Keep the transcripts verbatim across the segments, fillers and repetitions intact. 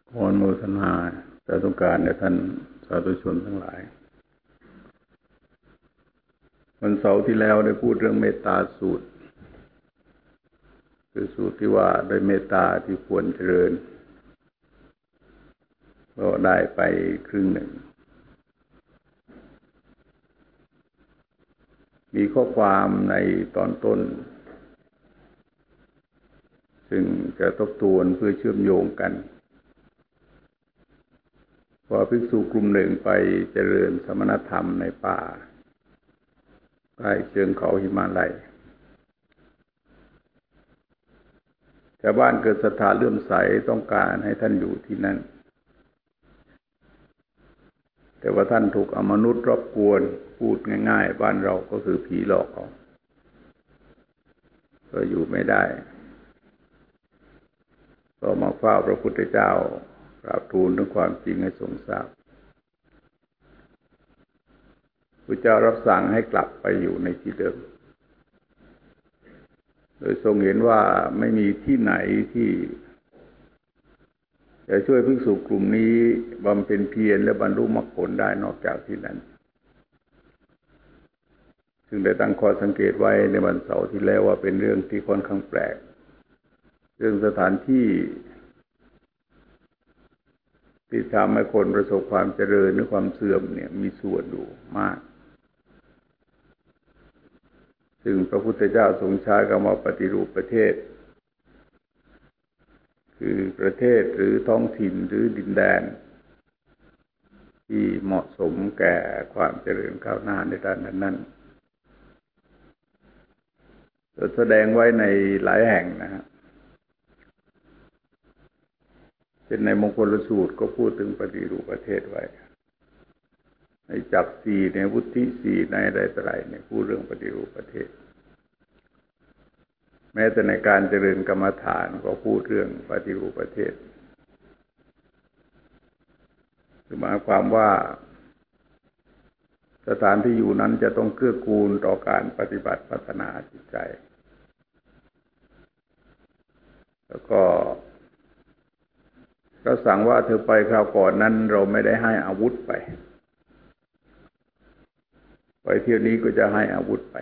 ขออนุโมทนาสาธุการแด่ท่านสาธุชนทั้งหลายวันเสาร์ที่แล้วได้พูดเรื่องเมตตาสูตรคือสูตรที่ว่าโดยเมตตาที่ควรเจริญก็ได้ไปครึ่งหนึ่งมีข้อความในตอนต้นซึ่งจะทบทวนเพื่อเชื่อมโยงกันว่าภิกษุกลุ่มหนึ่งไปเจริญสมณธรรมในป่าใกล้เชิงเขาหิมาลัยชาวบ้านเกิดศรัทธาเลื่อมใสต้องการให้ท่านอยู่ที่นั่นแต่ว่าท่านถูกอมนุษย์รบกวนพูดง่ายๆบ้านเราก็คือผีหลอกเขาก็อยู่ไม่ได้ก็มาเฝ้าพระพุทธเจ้ากราบทูลถึงความจริงให้ทรงทราบพระเจ้ารับสั่งให้กลับไปอยู่ในที่เดิมโดยทรงเห็นว่าไม่มีที่ไหนที่จะช่วยภิกษุกลุ่มนี้บำเพ็ญเพียรและบรรลุมรรคผลได้นอกจากที่นั้นซึ่งได้ตั้งข้อสังเกตไว้ในวันเสาร์ที่แล้วว่าเป็นเรื่องที่ค่อนข้างแปลกเรื่องสถานที่ที่ทำให้คนประสบความเจริญหรือความเสื่อมเนี่ยมีส่วนอยู่มากซึ่งพระพุทธเจ้าทรงใช้คำว่าปฏิรูปประเทศคือประเทศหรือท้องถิ่นหรือดินแดนที่เหมาะสมแก่ความเจริญก้าวหน้าในด้านนั้นๆแสดงไว้ในหลายแห่งนะครับเป็นในมงคลสูตรก็พูดถึงปฏิรูปประเทศไว้ในจักรสี่ในวุฒิสี่ในอะไรต่ออะไรเนี่ยพูดเรื่องปฏิรูปประเทศแม้แต่ในการเจริญกรรมฐานก็พูดเรื่องปฏิรูปประเทศคือหมายความว่าสถานที่อยู่นั้นจะต้องเกื้อกูลต่อการปฏิบัติพัฒนาจิตใจแล้วก็เราสั่งว่าเธอไปคราวก่อนนั้นเราไม่ได้ให้อาวุธไปไปเที่ยวนี้ก็จะให้อาวุธไป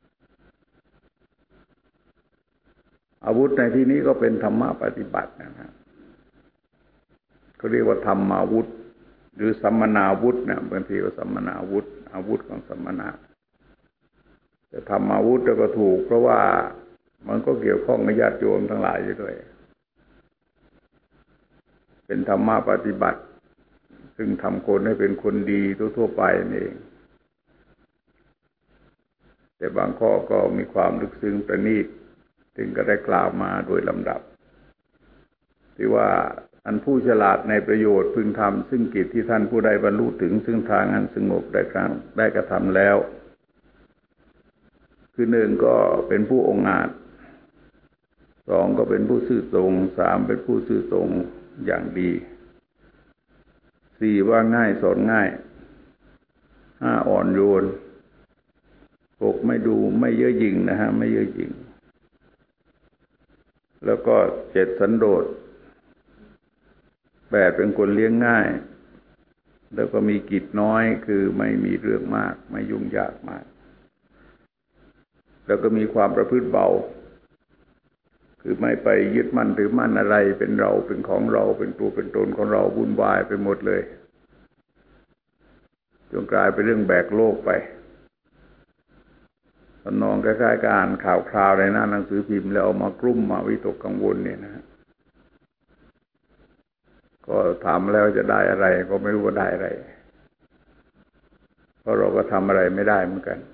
อาวุธในที่นี้ก็เป็นธรรมะปฏิบัตินะครับเขาเรียกว่าธรรมาวุธหรือสัมมนาวุธเนี่ยบางทีก็สัมมนาวุธอาวุธของสัมมนาแต่ธรรมาวุธก็ถูกเพราะว่ามันก็เกี่ยวข้องกับญาติโยมทั้งหลายอยู่ด้วยเป็นธรรมะปฏิบัติซึ่งทำคนให้เป็นคนดีทั่วๆไปนี่เองแต่บางข้อก็มีความลึกซึ้งประณีตถึงก็ได้กล่าวมาโดยลำดับที่ว่าอันผู้ฉลาดในประโยชน์พึงทำซึ่งกิจที่ท่านผู้ใดบรรลุถึงซึ่งทางอันสงบได้ครั้งได้กระทำแล้วคือหนึ่งก็เป็นผู้องอาจสองก็เป็นผู้ซื่อตรงสามเป็นผู้ซื่อตรงอย่างดีสี่ว่าง่ายสอนง่ายห้าอ่อนโยนหกไม่ดูไม่เย่อหยิ่งนะฮะไม่เย่อหยิ่งแล้วก็เจ็ดสันโดษแปดเป็นคนเลี้ยงง่ายแล้วก็มีกิจน้อยคือไม่มีเรื่องมากไม่ยุ่งยากมากแล้วก็มีความประพฤติเบาคือไม่ไปยึดมั่นถือมั่นอะไรเป็นเราเป็นของเราเป็นตัวเป็นตนของเราวุ่นวายไปหมดเลยจนกลายเป็นเรื่องแบกโลกไปตอนนองคล้ายๆการข่าวคราวในหน้าหนังสือพิมพ์แล้วเอามากลุ้มมาวิตกกังวลเนี่ยนะก็ถามแล้วจะได้อะไรก็ไม่รู้ว่าได้อะไรเพราะเราก็ทำอะไรไม่ได้เหมือนกัน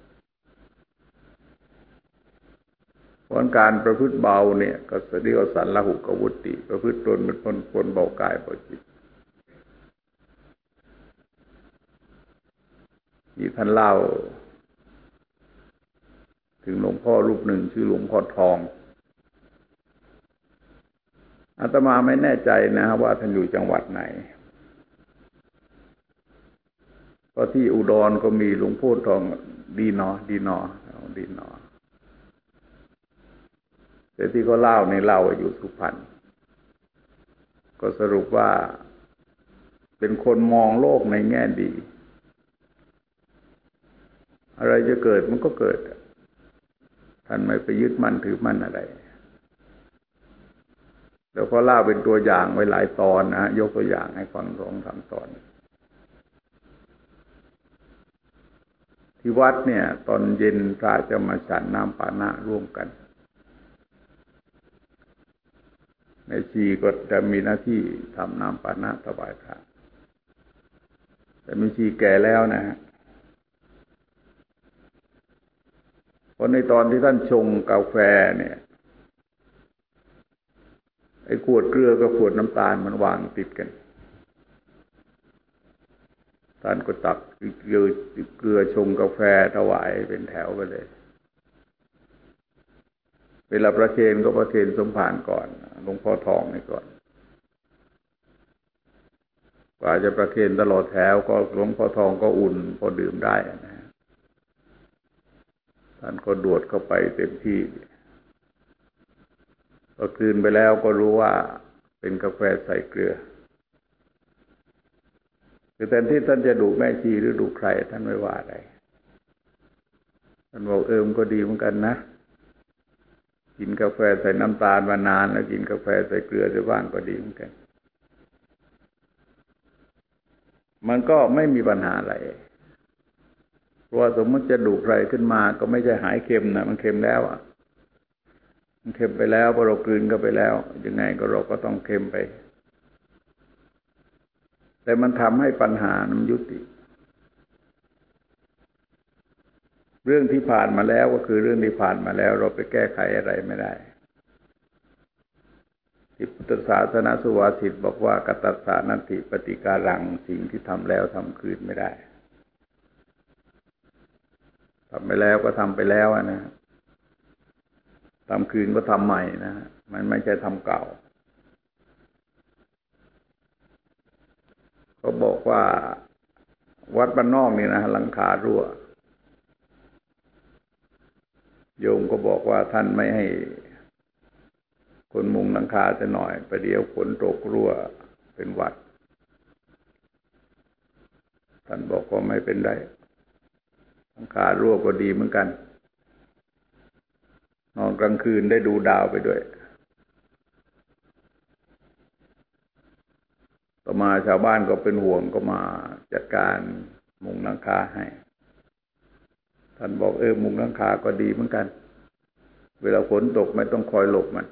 ผลการประพฤติเบาเนี่ยก็เรียกว่าสันละหุกวุตติประพฤติตนเป็นคนคนเบากายเบาจิตที่ท่านเล่าถึงหลวงพ่อรูปหนึ่งชื่อหลวงพ่อทองอาตมาไม่แน่ใจนะว่าท่านอยู่จังหวัดไหนเพราะที่อุดรก็มีหลวงพ่อทองดีนอดีนอดีนอแต่ที่เขาเล่าในเล่าอยู่สุพรรณก็ก็สรุปว่าเป็นคนมองโลกในแง่ดีอะไรจะเกิดมันก็เกิดท่านไม่ไปยึดมั่นถือมั่นอะไรแล้วก็เล่าเป็นตัวอย่างไว้หลายตอนนะยกตัวอย่างให้ฟังสองสามตอนที่วัดเนี่ยตอนเย็นพระจะมาฉันน้ำปานะร่วมกันแม่ชีก็จะมีหน้าที่ทำน้ำปานะถวายพระแต่แม่ชีแก่แล้วนะฮะเพราะในตอนที่ท่านชงกาแฟเนี่ยไอ้ขวดเกลือกับขวดน้ำตาลมันวางติดกันท่านก็ตักเกลือเกลือชงกาแฟถวายเป็นแถวไปเลยเวลาประเคนก็ประเคนสมภารก่อนหลวงพ่อทองนี่ก่อนกว่าจะประเคนตลอดแถวก็หลวงพ่อทองก็อุ่นพอดื่มได้นะท่านก็ดวดเข้าไปเต็มที่พอคืนไปแล้วก็รู้ว่าเป็นกาแฟใส่เกลือคือแทนที่ท่านจะดุแม่ชีหรือดุใครท่านไม่ว่าอะไรท่านบอกเออมันก็ดีเหมือนกันนะกินกาแฟใส่น้ำตาลมานานแล้วกินกาแฟใส่เกลือจะบ้างก็ดีเหมือนกันมันก็ไม่มีปัญหาอะไรเพราะว่าสมมติจะดุใครขึ้นมาก็ไม่ใช่หายเค็มนะมันเค็มแล้วอ่ะมันเค็มไปแล้วพอเรากลืนเข้าไปแล้วยังไงก็เราก็ต้องเค็มไปแต่มันทำให้ปัญหามันยุติเรื่องที่ผ่านมาแล้วก็คือเรื่องที่ผ่านมาแล้วเราไปแก้ไขอะไรไม่ได้ที่พุทธศาสนาสุภาษิตบอกว่ากัตตัสสานัตถิปฏิการังสิ่งที่ทำแล้วทำคืนไม่ได้ทำไปแล้วก็ทำไปแล้วนะทำคืนก็ทำใหม่นะมันไม่ใช่ทำเก่าเขาบอกว่าวัดบ้านนอกนี่นะหลังคารั่วโยมก็บอกว่าท่านไม่ให้คนมุงหลังคาจะหน่อยประเดี๋ยวฝนตกรั่วเป็นหวัดท่านบอกว่าไม่เป็นไรหลังคารั่วก็ดีเหมือนกันนอนกลางคืนได้ดูดาวไปด้วยต่อมาชาวบ้านก็เป็นห่วงก็มาจัดการมุงหลังคาให้ท่านบอกเออมุงหลังคาก็ดีเหมือนกันเวลาฝนตกไม่ต้องคอยหลบมัน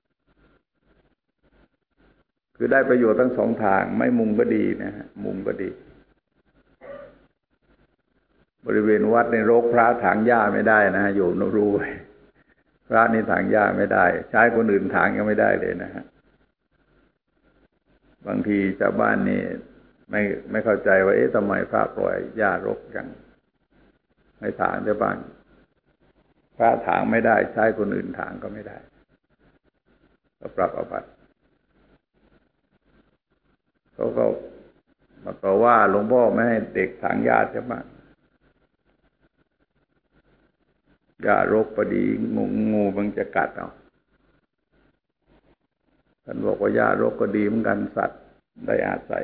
คือได้ประโยชน์ทั้งสองทางไม่มุงก็ดีนะฮะมุงก็ดีบริเวณวัดในรกพระถางหญ้าไม่ได้นะโยมต้องรู้พระนี่ถางหญ้าไม่ได้ใช้คนอื่นถางยังไม่ได้เลยนะฮะบางทีชาวบ้านนี่ไม่ไม่เข้าใจว่าเอ๊ะทำไมพระปล่อยหญ้ารกจังไม่ถางที่บ้านพระถางไม่ได้ใช้คนอื่นถางก็ไม่ได้ก็ปรับอาบัติเขาก็มาต่อว่าหลวงพ่อไม่ให้เด็กถางหญ้าใช่ไหมหญ้ารกพอดีงูงูมันจะกัดเอาท่านบอกว่าหญ้ารกก็ดีเหมือนกันสัตว์ได้อาศัย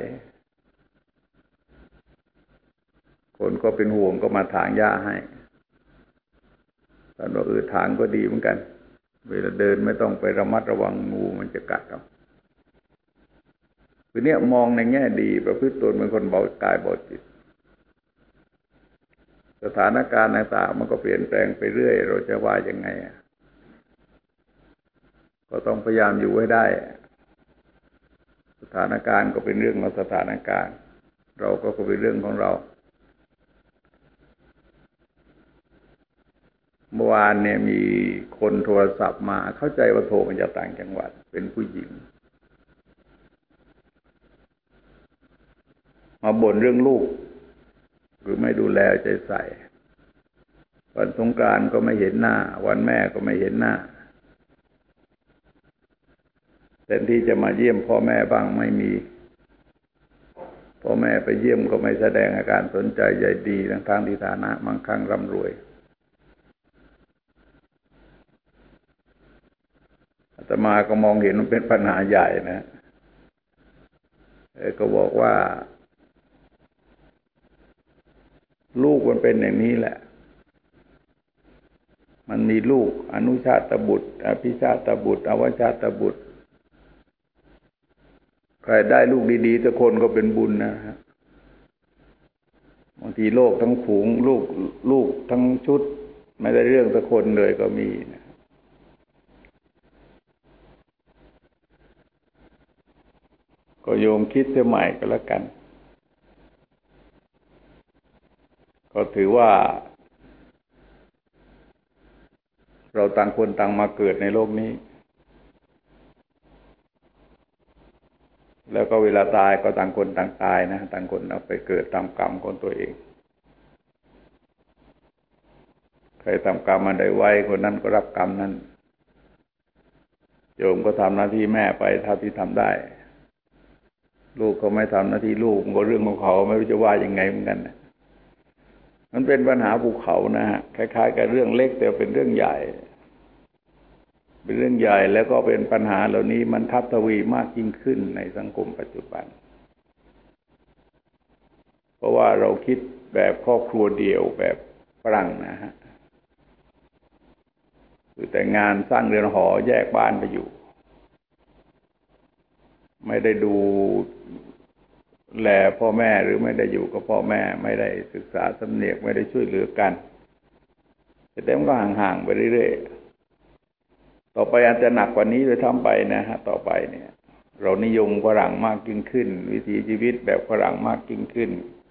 คนก็เป็นห่วงก็มาถางหญ้าให้ท่านบอกเออถางก็ดีเหมือนกันเวลาเดินไม่ต้องไประมัดระวังงูมันจะกัดเอาคือเนี่ยมองในแง่ดีประพฤติตนเป็นคนเบากายเบาจิตสถานการณ์ต่างๆมันก็เปลี่ยนแปลงไปเรื่อยเราจะว่ายังไงก็ต้องพยายามอยู่ให้ได้สถานการณ์ก็เป็นเรื่องของสถานการณ์เราก็เป็นเรื่องของเราเมื่อวานเนี่ยมีคนโทรศัพท์มาเข้าใจว่าโทรมาจากต่างจังหวัดเป็นผู้หญิงมาบ่นเรื่องลูกหรือไม่ดูแลใจใส่วันสงกรานต์ก็ไม่เห็นหน้าวันแม่ก็ไม่เห็นหน้าแทนที่จะมาเยี่ยมพ่อแม่บ้างไม่มีพ่อแม่ไปเยี่ยมก็ไม่แสดงอาการสนใจใยดีทั้งทางที่ฐานะมั่งคั่งร่ำรวยอาตมาก็มองเห็นมันเป็นปัญหาใหญ่นะก็บอกว่าลูกมันเป็นอย่างนี้แหละมันมีลูกอนุชาตบุตรอภิชาตบุตรอวชาตบุตรใครได้ลูกดีๆสักคนก็เป็นบุญนะฮะบางทีโลกทั้งฝูงลูกลูกทั้งชุดไม่ได้เรื่องสักคนเลยก็มีนะก็โยมคิดเสียใหม่ก็แล้วกันก็ถือว่าเราต่างคนต่างมาเกิดในโลกนี้แล้วก็เวลาตายก็ต่างคนต่างตายนะต่างคนเอาไปเกิดตามกรรมของตัวเองใครทำกรรมมาได้ไว้คนนั้นก็รับกรรมนั้นโยมก็ทำหน้าที่แม่ไปเท่าที่ทำได้ลูกเขาไม่ทำหน้าที่ลูกก็เรื่องของเขาไม่รู้จะว่ายังไงเหมือนกันมันเป็นปัญหาภูเขานะฮะคล้ายๆกับเรื่องเล็กแต่เป็นเรื่องใหญ่เป็นเรื่องใหญ่แล้วก็เป็นปัญหาเหล่านี้มันทับทวีมากยิ่งขึ้นในสังคมปัจจุบันเพราะว่าเราคิดแบบครอบครัวเดียวแบบฝรั่งนะฮะคือแต่งงานสร้างเรือนหอแยกบ้านไปอยู่ไม่ได้ดูแลพ่อแม่หรือไม่ได้อยู่กับพ่อแม่ไม่ได้ศึกษาสำเนียกไม่ได้ช่วยเหลือกันแต่มันก็ห่างๆไปเรื่อยๆต่อไปอาจจะหนักกว่านี้เลยทำไปนะฮะต่อไปเนี่ยเรานิยมฝรั่งมากยิ่งขึ้นวิถีชีวิตแบบฝรั่งมากยิ่งขึ้น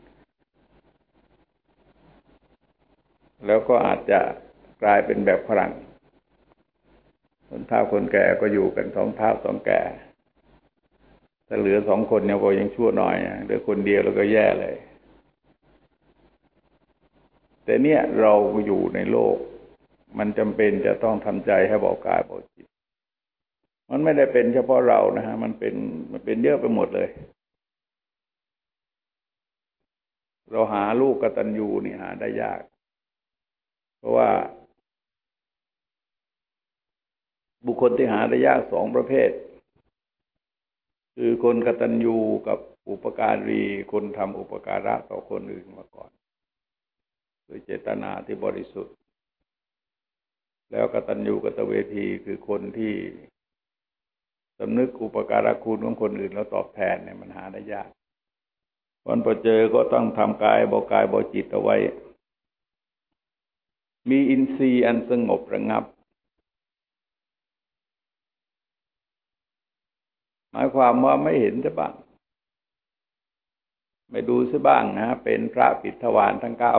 แล้วก็อาจจะกลายเป็นแบบฝรั่งคนเฒ่าคนแก่ก็อยู่กันสองเฒ่าสองแก่ถ้าเหลือสองคนเนี่ยก็ยังชั่วหน่อยเหลือคนเดียวแล้วก็แย่เลยแต่เนี่ยเราอยู่ในโลกมันจำเป็นจะต้องทำใจให้เบากายเบาจิตมันไม่ได้เป็นเฉพาะเรานะฮะมันเป็นมันเป็นเยอะไปหมดเลยเราหาลูกกตัญญูนี่หาได้ยากเพราะว่าบุคคลที่หาได้ยากสองประเภทคือคนกตัญญูกับอุปการีคนทำอุปการะต่อคนอื่นมาก่อนโดยเจตนาที่บริสุทธิ์แล้วกตัญญูกตเวทีคือคนที่สำนึกอุปการะคุณของคนอื่นแล้วตอบแทนเนี่ยมันหาได้ยากวันพอเจอก็ต้องทำกายบอกกายบอกจิตเอาไว้มีอินทรีย์อันสงบระงับหมายความว่าไม่เห็นซะบ้างไม่ดูซะบ้างนะเป็นพระปิดทวารทั้งเก้า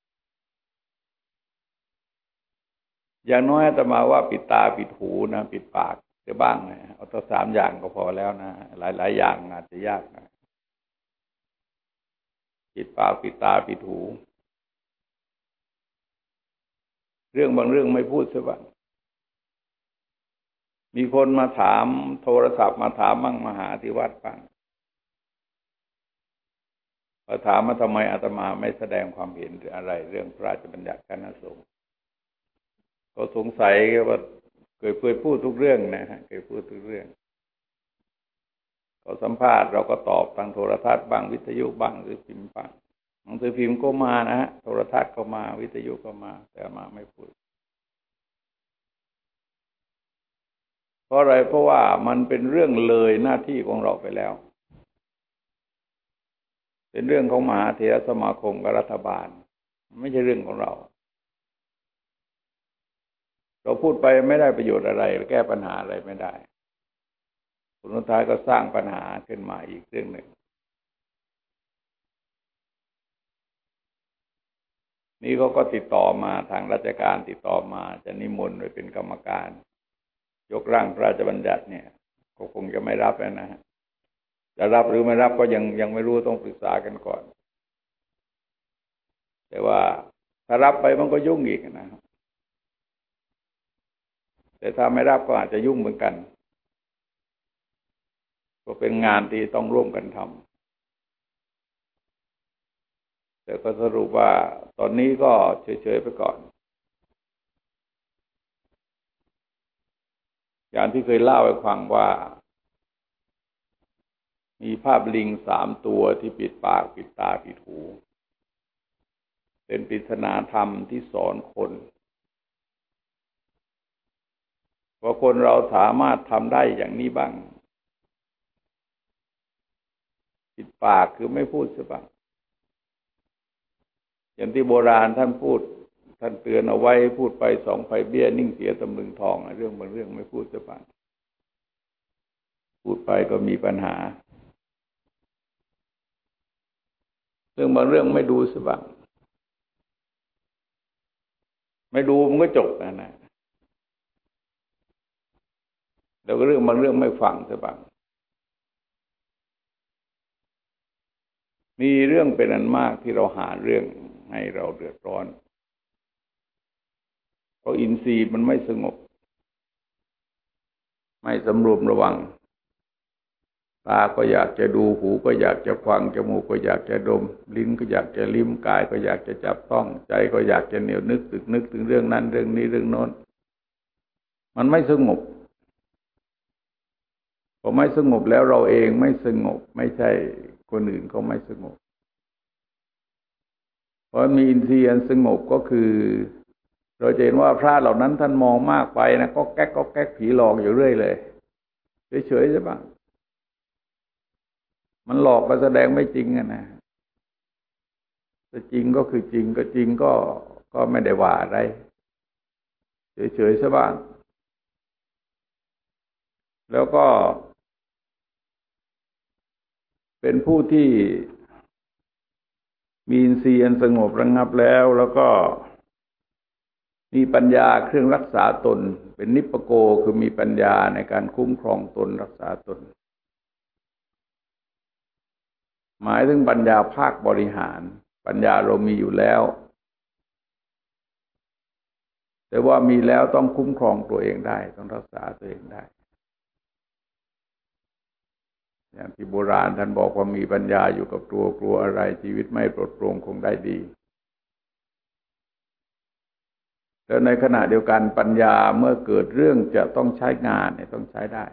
อย่างน้อยอาตมาว่าปิดตาปิดหูนะปิดปากจะบ้างนะเอาตัวสามอย่างก็พอแล้วนะหลายๆอย่างอาจจะยากนะปิดปากปิดตาปิดหูเรื่องบางเรื่องไม่พูดซะบ้างมีคนมาถามโทรศัพท์มาถามมั่งมาหาที่วัดฟังเขาถามมาทำไมอาตมาไม่แสดงความเห็นหรืออะไรเรื่องพระราชบัญญัติคณะสงฆ์ก็สงสัยว่าเคยเคยพูดทุกเรื่องนะฮะเคยพูดทุกเรื่องเขาสัมภาษณ์เราก็ตอบทางโทรทัศน์บ้างวิทยุบ้างหรือพิมพ์บ้างหนังสือพิมพ์ก็มานะฮะโทรทัศน์ก็มาวิทยุก็มาแต่มาไม่พูดเพราะอะไรเพราะว่ามันเป็นเรื่องเลยหน้าที่ของเราไปแล้วเป็นเรื่องของมหาเถรสมาคมกับรัฐบาลไม่ใช่เรื่องของเราเราพูดไปไม่ได้ประโยชน์อะไรแก้ปัญหาอะไรไม่ได้ผลสุดท้ายก็สร้างปัญหาขึ้นมาอีกเรื่องหนึ่งนี่เขาก็ติดต่อมาทางราชการติดต่อมาจะนิมนต์ไปเป็นกรรมการยกร่างพระราชบัญญัติเนี่ยก็คงจะไม่รับนะฮะจะรับหรือไม่รับก็ยังยังไม่รู้ต้องปรึกษากันก่อนแต่ว่าถ้ารับไปมันก็ยุ่งอีกนะครับแต่ถ้าไม่รับก็อาจจะยุ่งเหมือนกันก็เป็นงานที่ต้องร่วมกันทำแต่ก็สรุปว่าตอนนี้ก็เฉยๆไปก่อนอย่างที่เคยเล่าให้ฟังว่ามีภาพลิงสามตัวที่ปิดปากปิดตาปิดหูเป็นปริศนาธรรมที่สอนคนว่าคนเราสามารถทำได้อย่างนี้บ้างปิดปากคือไม่พูดซะบ้างอย่างที่โบราณท่านพูดท่านเตือนเอาไว้พูดไปสองไผ่เบี้ยนิ่งเสียตำลึงทองเรื่องบางเรื่องไม่พูดซะบ้างพูดไปก็มีปัญหาเรื่องบางเรื่องไม่ดูซะบ้างไม่ดูมันก็จบนะนะแล้วก็เรื่องบางเรื่องไม่ฟังซะบ้างมีเรื่องเป็นอันมากที่เราหาเรื่องให้เราเดือดร้อนเพราะอินทรีย์มันไม่สงบไม่สำรวมระวังตาก็อยากจะดูหูก็อยากจะฟังจมูกก็อยากจะดมลิ้นก็อยากจะลิ้มกายก็อยากจะจับต้องใจก็อยากจะเหนียวนึกตึกนึกถึงเรื่องนั้นเรื่องนี้เรื่องโน้นมันไม่สงบพอไม่สงบแล้วเราเองไม่สงบไม่ใช่คนอื่นก็ไม่สงบเพราะมีอินทรีย์อันสงบก็คือเราจะเห็นว่าพระเหล่านั้นท่านมองมากไปนะก็แก๊กก็แก๊กผีหลอกอยู่เรื่อยเลยเฉยๆใช่ปะมันหลอกก็แสดงไม่จริงอะนะแต่จริงก็คือจริงก็จริงก็ก็ไม่ได้ว่าอะไรเฉยๆซะบ้างแล้วก็เป็นผู้ที่มีอินทรีย์อันสงบระงับแล้วแล้วก็มีปัญญาเครื่องรักษาตนเป็นนิพพโกคือมีปัญญาในการคุ้มครองตนรักษาตนหมายถึงปัญญาภาคบริหารปัญญาเรามีอยู่แล้วแต่ว่ามีแล้วต้องคุ้มครองตัวเองได้ต้องรักษาตัวเองได้อย่างที่โบราณท่านบอกว่ามีปัญญาอยู่กับตัวกลัวอะไรชีวิตไม่ปลอดโปร่งคงได้ดีแล้วในขณะเดียวกันปัญญาเมื่อเกิดเรื่องจะต้องใช้งานเนี่ยต้องใช้ได้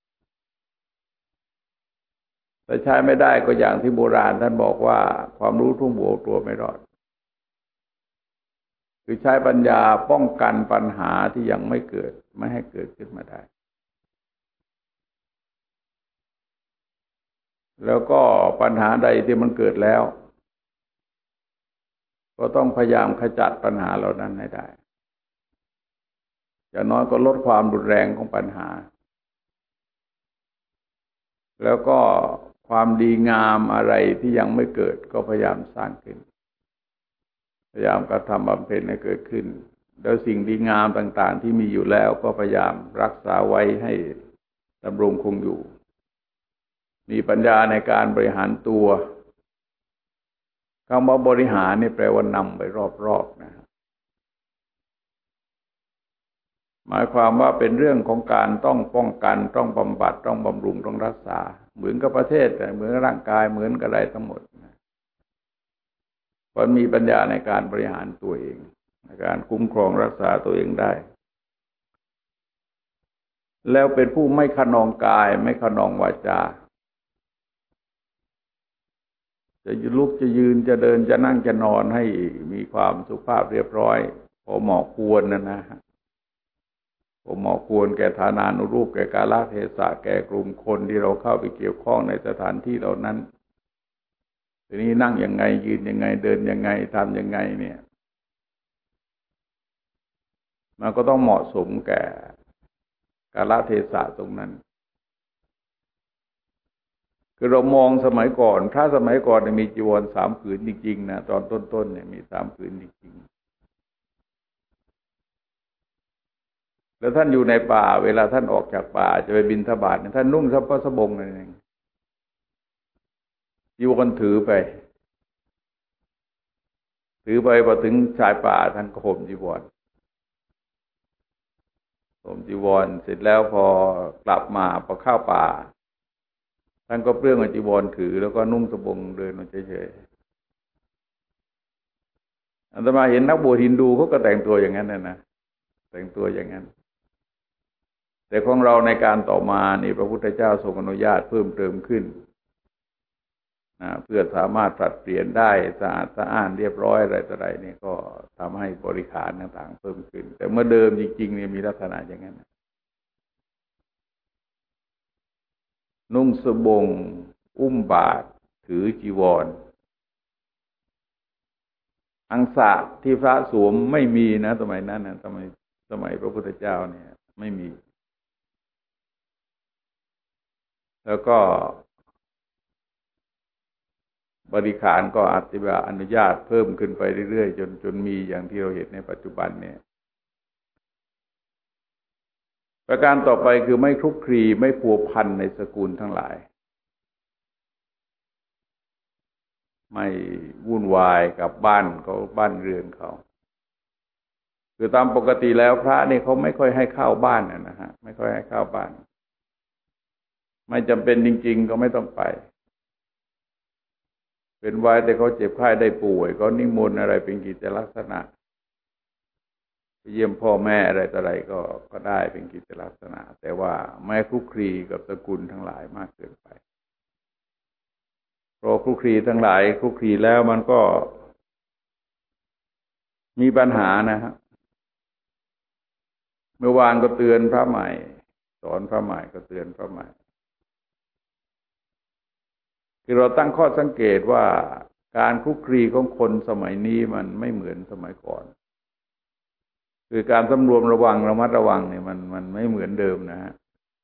แต่ใช้ไม่ได้ก็อย่างที่โบราณท่านบอกว่าความรู้ทุ่งบัวตัวไม่รอดคือใช้ปัญญาป้องกันปัญหาที่ยังไม่เกิดไม่ให้เกิดขึ้นมาได้แล้วก็ปัญหาใดที่มันเกิดแล้วก็ต้องพยายามขจัดปัญหาเหล่านั้นให้ได้อย่างน้อยก็ลดความรุนแรงของปัญหาแล้วก็ความดีงามอะไรที่ยังไม่เกิดก็พยายามสร้างขึ้นพยายามกระทำบำเพ็ญให้เกิดขึ้นแล้วสิ่งดีงามต่างๆที่มีอยู่แล้วก็พยายามรักษาไว้ให้ดำรงคงอยู่มีปัญญาในการบริหารตัวคำว่าบริหารนี่แปลว่านำไปรอบๆนะหมายความว่าเป็นเรื่องของการต้องป้องกันต้องบำบัดต้องบำรุงต้องรักษาเหมือนกับประเทศเหมือนร่างกายเหมือนกับอะไรทั้งหมดเพราะมีปัญญาในการบริหารตัวเองในการคุ้มครองรักษาตัวเองได้แล้วเป็นผู้ไม่ขนองกายไม่ขนองวาจาจะลุกจะยืนจะเดินจะนั่งจะนอนให้มีความสุภาพเรียบร้อยพอเหมาะควรนะนะพอเหมาะควรแก่ฐานานุรูปแก่กาลเทศะแก่กลุ่มคนที่เราเข้าไปเกี่ยวข้องในสถานที่เหล่านั้นทีนี้นั่งยังไงยืนยังไงเดินยังไงทำยังไงเนี่ยมันก็ต้องเหมาะสมแก่กาลเทศะตรงนั้นคือเรามองสมัยก่อนถ้าสมัยก่อนมีจีวรสามผืนจริงๆนะตอนต้นๆเนี่ยมีสามผืนจริงๆแล้วท่านอยู่ในป่าเวลาท่านออกจากป่าจะไปบิณฑบาตท่านนุ่งซับปะสบงนั่นเองจีวรถือไปถือไปพอถึงชายป่าท่านก็ห่มจีวรห่มจีวรเสร็จแล้วพอกลับมาพอเข้าป่าท่านก็เปลื้องจีวรถือแล้วก็นุ่งสบงเดินเฉยๆอาตมาเห็นนักบวชฮินดูเขาก็แต่งตัวอย่างนั้นนะนะแต่งตัวอย่างนั้นแต่ของเราในการต่อมานี่พระพุทธเจ้าทรงอนุญาตเพิ่มเติมขึ้นนะเพื่อสามารถผลัดเปลี่ยนได้สะอาดสะอ้านเรียบร้อยอะไรต่ออะไรนี่ก็ทำให้บริขารต่างๆเพิ่มขึ้นแต่เมื่อเดิมจริงๆเนี่ยมีลักษณะอย่างนั้นนุ่งสบงอุ้มบาตรถือจีวรอังสะที่พระสวมไม่มีนะสมัยนั้นนะสมัยสมัยพระพุทธเจ้าเนี่ยไม่มีแล้วก็บริขารก็อธิบายอนุญาตเพิ่มขึ้นไปเรื่อยๆจนจนมีอย่างที่เราเห็นในปัจจุบันเนี่ยประการต่อไปคือไม่คลุกคลีไม่พัวพันในสกุลทั้งหลายไม่วุ่นวายกับบ้านเขาบ้านเรือนเขาคือตามปกติแล้วพระนี่เขาไม่ค่อยให้เข้าบ้านนะฮะไม่ค่อยให้เข้าบ้านไม่จำเป็นจริงๆก็ไม่ต้องไปเป็นไว้แต่เขาเจ็บไข้ได้ป่วยก็นิมนต์อะไรเป็นกิจลักษณะไปเยี่ยมพ่อแม่อะไรต่ออะไรก็ก็ได้เป็นกิจลักษณะแต่ว่าไม่คลุกคลีกับสกุลทั้งหลายมากเกินไปเพราะคลุกคลีทั้งหลายคลุกคลีแล้วมันก็มีปัญหานะฮะเมื่อวานก็เตือนพระใหม่สอนพระใหม่ก็เตือนพระใหม่คือเราตั้งข้อสังเกตว่าการคลุกคลีของคนสมัยนี้มันไม่เหมือนสมัยก่อนคือการสำรวมระวังระมัดระวังเนี่ยมันมันไม่เหมือนเดิมนะฮะ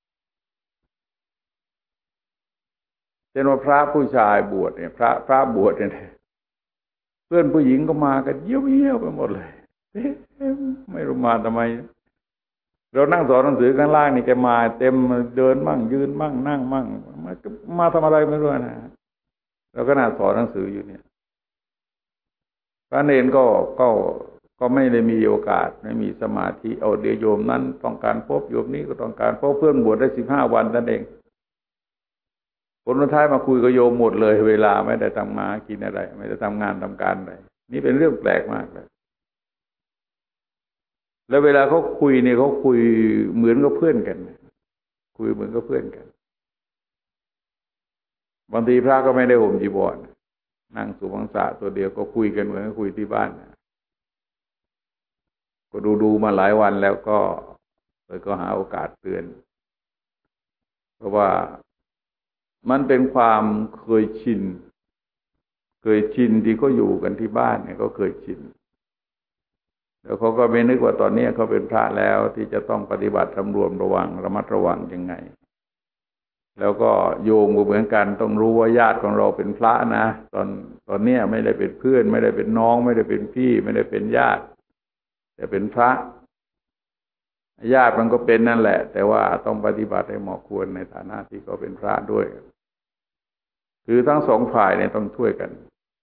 เช่นว่าพระผู้ชายบวชเนี่ยพระพระบวชเนี่ยเพื่อนผู้หญิงก็มากันเยี่ยวเยี่ยวไปหมดเลยไม่รู้มาทำไมเรานั่งสอนหนังสือข้างล่างนี่แกมาเต็มเดินมั่งยืนมั่งนั่งมั่งมามาทำอะไรไม่รู้นะเราก็น่าสอนหนังสืออยู่เนี่ยพระเนรก็ก็ก็ไม่ได้มีโอกาสไม่มีสมาธิเอาเดี๋ยวโยมนั้นต้องการพบโยมนี้ก็ต้องการพบเพื่อนบวชได้สิบห้าวันนั่นเองผลสุดท้ายมาคุยกับโยมหมดเลยเวลาไม่ได้ทำมากินอะไรไม่ได้ทำงานทำการอะไรนี่เป็นเรื่องแปลกมากเลยแล้วเวลาเขาคุยเนี่ยเขาคุยเหมือนกับเพื่อนกันคุยเหมือนกับเพื่อนกันบางทีพระก็ไม่ได้ห่มจีวรนั่งสุวังสะตัวเดียวก็คุยกันเหมือนคุยที่บ้านก็ดูดูมาหลายวันแล้วก็เลยก็หาโอกาสเตือนเพราะว่ามันเป็นความเคยชินเคยชินที่เขาอยู่กันที่บ้านเนี่ยก็เคยชินแล้วเขาก็ไม่นึกว่าตอนนี้เขาเป็นพระแล้วที่จะต้องปฏิบัติสำรวมระวังระมัดระวังยังไงแล้วก็โยมก็เหมือนกันต้องรู้ว่าญาติของเราเป็นพระนะตอนตอนนี้ไม่ได้เป็นเพื่อนไม่ได้เป็นน้องไม่ได้เป็นพี่ไม่ได้เป็นญาติแต่เป็นพระญาติมันก็เป็นนั่นแหละแต่ว่าต้องปฏิบัติให้เหมาะควรในฐานะที่เขาเป็นพระด้วยคือทั้งสองฝ่ายเนี่ยต้องช่วยกัน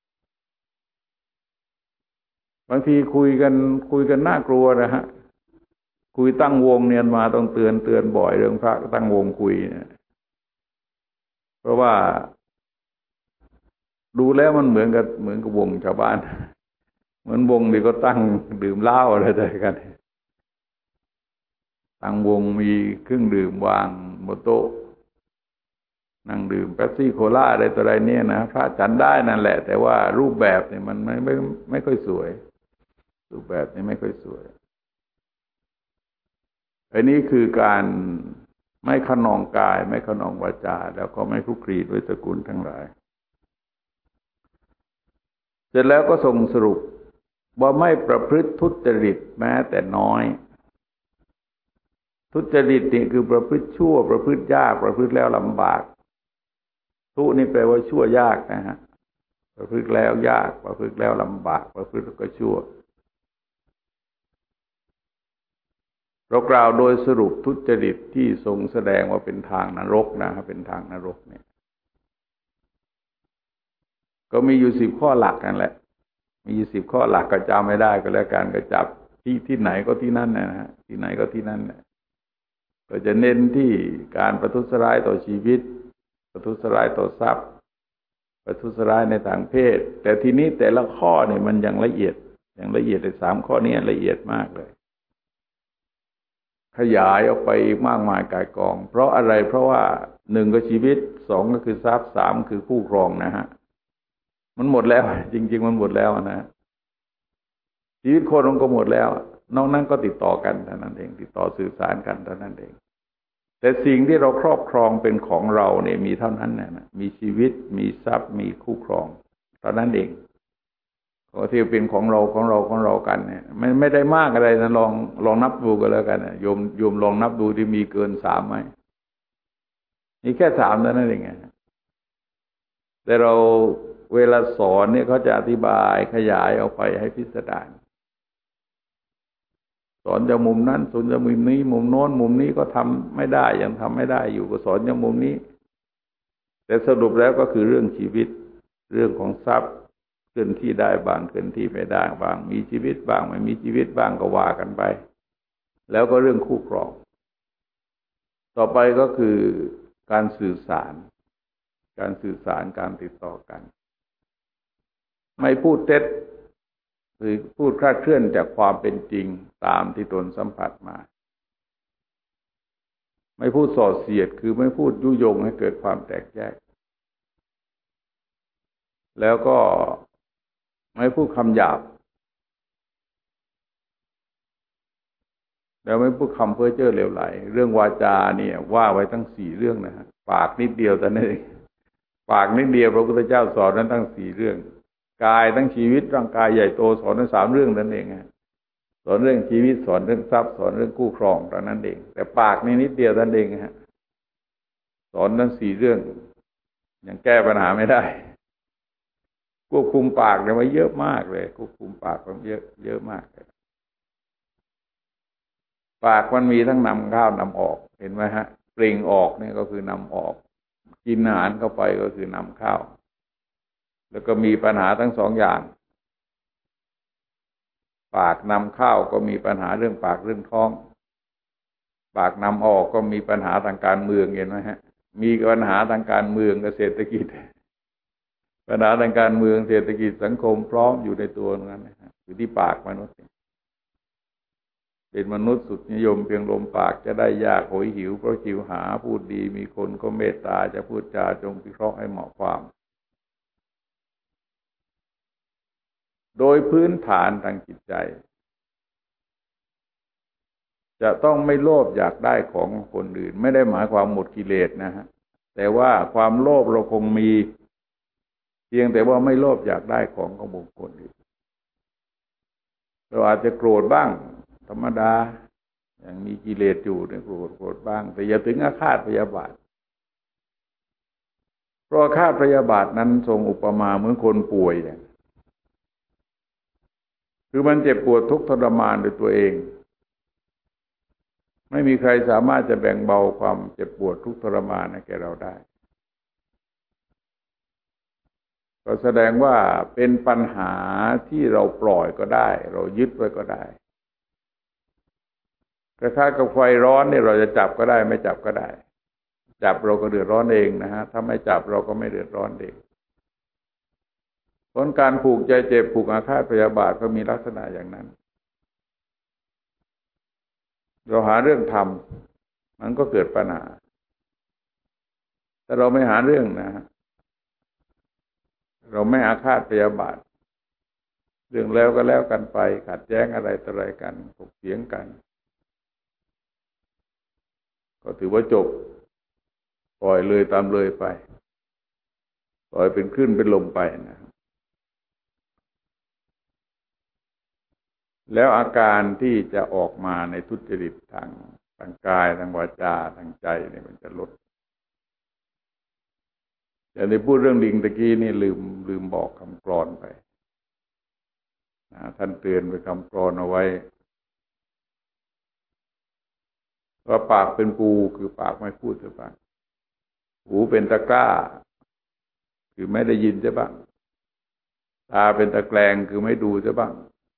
บางทีคุยกันคุยกันน่ากลัวนะฮะคุยตั้งวงเนี่ยมาต้องเตือนเตือนบ่อยเรื่องพระตั้งวงคุยเนี่ยเพราะว่าดูแล้วมันเหมือนกับเหมือนกับวงชาวบ้านเหมือนวงที่ก็ตั้งดื่มเหล้าอะไรต่างกันตั้งวงมีเครื่องดื่มวางบนโต๊ะนั่งดื่มเป๊ปซี่โคลาอะไรต่ออะไรเนี่ยนะพระฉันได้นั่นแหละแต่ว่ารูปแบบเนี่ยมันไม่ไม่ไม่ค่อยสวยรูปแบบนี้ไม่ค่อยสวยอันนี้คือการไม่ขนองกายไม่ขนองวาจาแล้วก็ไม่คลุกคลีด้วยสกุลทั้งหลายเสร็จแล้วก็ส่งสรุปว่าไม่ประพฤติทุจริตแม้แต่น้อยทุจริตนี่คือประพฤติชั่วประพฤติยากประพฤติแล้วลำบากทุนี่แปลว่าชั่วยากนะฮะประพฤติแล้วยากประพฤติแล้วลำบากประพฤติก็ชั่วเรากล่าวโดยสรุปทุจริตที่ทรงแสดงว่าเป็นทางนรกนะเป็นทางนรกเนี่ยก็มีอยู่สิบข้อหลักนั่นแหละมีสิบข้อหลักก็จำไม่ได้ก็แล้วกันก็จับที่ที่ไหนก็ที่นั่นนะฮะที่ไหนก็ที่นั่นแหละก็จะเน้นที่การประทุษร้ายต่อชีวิตประทุษร้ายต่อทรัพย์ประทุษร้ายในทางเพศแต่ทีนี้แต่ละข้อเนี่ยมันยังละเอียดอย่างละเอียดในสามข้อนี้ละเอียดมากเลยขยายออกไปอีกมากมายกายกองเพราะอะไรเพราะว่าหนึ่งก็ชีวิตสองก็คือทรัพย์สามคือคู่ครองนะฮะมันหมดแล้วจริงๆมันหมดแล้วนะชีวิตคนมันก็หมดแล้วนอกนั้นก็ติดต่อกันเท่านั้นเองติดต่อสื่อสารกันเท่านั้นเองแต่สิ่งที่เราครอบครองเป็นของเราเนี่ยมีเท่านั้นนะมีชีวิตมีทรัพย์มีคู่ครองเท่านั้นเองก็ที่เป็นของเราของเราของเรากันเนี่ยไม่ไม่ได้มากอะไรนะลองลองนับดูกันแล้วกันนะโยมโยมลองนับดูที่มีเกินสามไหมมีแค่สามเท่านั้นเองแต่เราเวลาสอนเนี่ยเขาจะอธิบายขยายออกไปให้พิสดารสอนจากมุมนั้นสอนจากมุมนี้มุมโน้นมุมนี้ก็ทำไม่ได้ยังทำไม่ได้อยู่ก็สอนจากมุมนี้แต่สรุปแล้วก็คือเรื่องชีวิตเรื่องของทรัพย์เคลื่อนที่ได้บางเคลื่อนที่ไม่ได้บางมีชีวิตบ้างไม่มีชีวิตบ้างก็ว่ากันไปแล้วก็เรื่องคู่ครองต่อไปก็คือการสื่อสารการสื่อสารการติดต่อกันไม่พูดเท็จหรือพูดคลาดเคลื่อนจากความเป็นจริงตามที่ตนสัมผัสมาไม่พูดส่อเสียดคือไม่พูดยุยงให้เกิดความแตกแยกแล้วก็ไม่พูดคำหยาบแล้วไม่พูดคำเพ้อเจ้อเหลวไหลเรื่องวาจาเนี่ยว่าไว้ตั้งสี่เรื่องนะฮะปากนิดเดียวแต่นี่ปากนิดเดียวพระพุทธเจ้าสอนนั้นตั้งสี่เรื่องกายทั้งชีวิตร่างกายใหญ่โตสอนทั้งสามเรื่องนั่นเองฮะสอนเรื่องชีวิตสอนเรื่องทรัพย์สอนเรื่องคู่ครองเท่านั้นเองแต่ปากนี่นิดเดียวนั่นเองฮะสอนทั้งสี่เรื่องยังแก้ปัญหาไม่ได้ควบคุมปากเนี่ยมาเยอะมากเลยควบคุมปากมันเยอะเยอะมากเลยปากมันมีทั้งนำเข้านำออกเห็นไหมฮะเปล่งออกเนี่ยก็คือนำออกกินอาหารเข้าไปก็คือนำเข้าแล้วก็มีปัญหาทั้งสองอย่างปากนำเข้าก็มีปัญหาเรื่องปากเรื่องท้องปากนำออกก็มีปัญหาทางการเมืองเห็นไหมฮะมีปัญหาทางการเมืองกับเศรษฐกิจปัญหาทางการเมืองเศรษฐกิจสังคมพร้อมอยู่ในตัวนั้นนะฮะอยู่ที่ปากมนุษย์เป็นมนุษย์สุดนิยมเพียงลมปากจะได้ยากโหยหิวเพราะหิวหาพูดดีมีคนก็เมตตาจะพูดจาจงพิเคราะห์ให้เหมาะความโดยพื้นฐานทางจิตใจจะต้องไม่โลภอยากได้ของคนอื่นไม่ได้หมายความหมดกิเลสนะฮะแต่ว่าความโลภเราคงมีเพียงแต่ว่าไม่โลภอยากได้ของของบุคคลอื่นเราอาจจะโกรธบ้างธรรมดาอย่างมีกิเลสอยู่เนี่ยโกรธโกรธบ้างแต่อย่าถึงอาฆาตพยาบาทเพราะอาฆาตพยาบาทนั้นทรงอุปมาเหมือนคนป่วยเนี่ยคือมันเจ็บปวดทุกข์ทรมานด้วยตัวเองไม่มีใครสามารถจะแบ่งเบาความเจ็บปวดทุกข์ทรมานให้แก่เราได้ก็แสดงว่าเป็นปัญหาที่เราปล่อยก็ได้เรายึดไว้ก็ได้คล้ายๆกับไฟร้อนเนี่ยเราจะจับก็ได้ไม่จับก็ได้จับเราก็เดือดร้อนเองนะฮะถ้าไม่จับเราก็ไม่เดือดร้อนเองผลการผูกใจเจ็บผูกอาฆาตพยาบาทก็มีลักษณะอย่างนั้นเราหาเรื่องทำมันก็เกิดปัญหาแต่เราไม่หาเรื่องนะฮะเราไม่อาฆาตพยาบาทเรื่องแล้วก็แล้วกันไปขัดแย้งอะไรต่ออะไรกันถกเถียงกันก็ถือว่าจบปล่อยเลยตามเลยไปปล่อยเป็นคลื่นเป็นลมไปนะแล้วอาการที่จะออกมาในทุจริตทางทางกายทางวาจาทางใจเนี่ยมันจะลดอย่างที่พูดเรื่องลิงตะกี้นี่ลืมลืมบอกคำกลอนไปนะท่านเตือนไปคำกลอนเอาไว้ว่าปากเป็นปูคือปากไม่พูดใช่ปะหูเป็นตะกร้าคือไม่ได้ยินใช่ปะตาเป็นตะแกรงคือไม่ดูใช่ปะ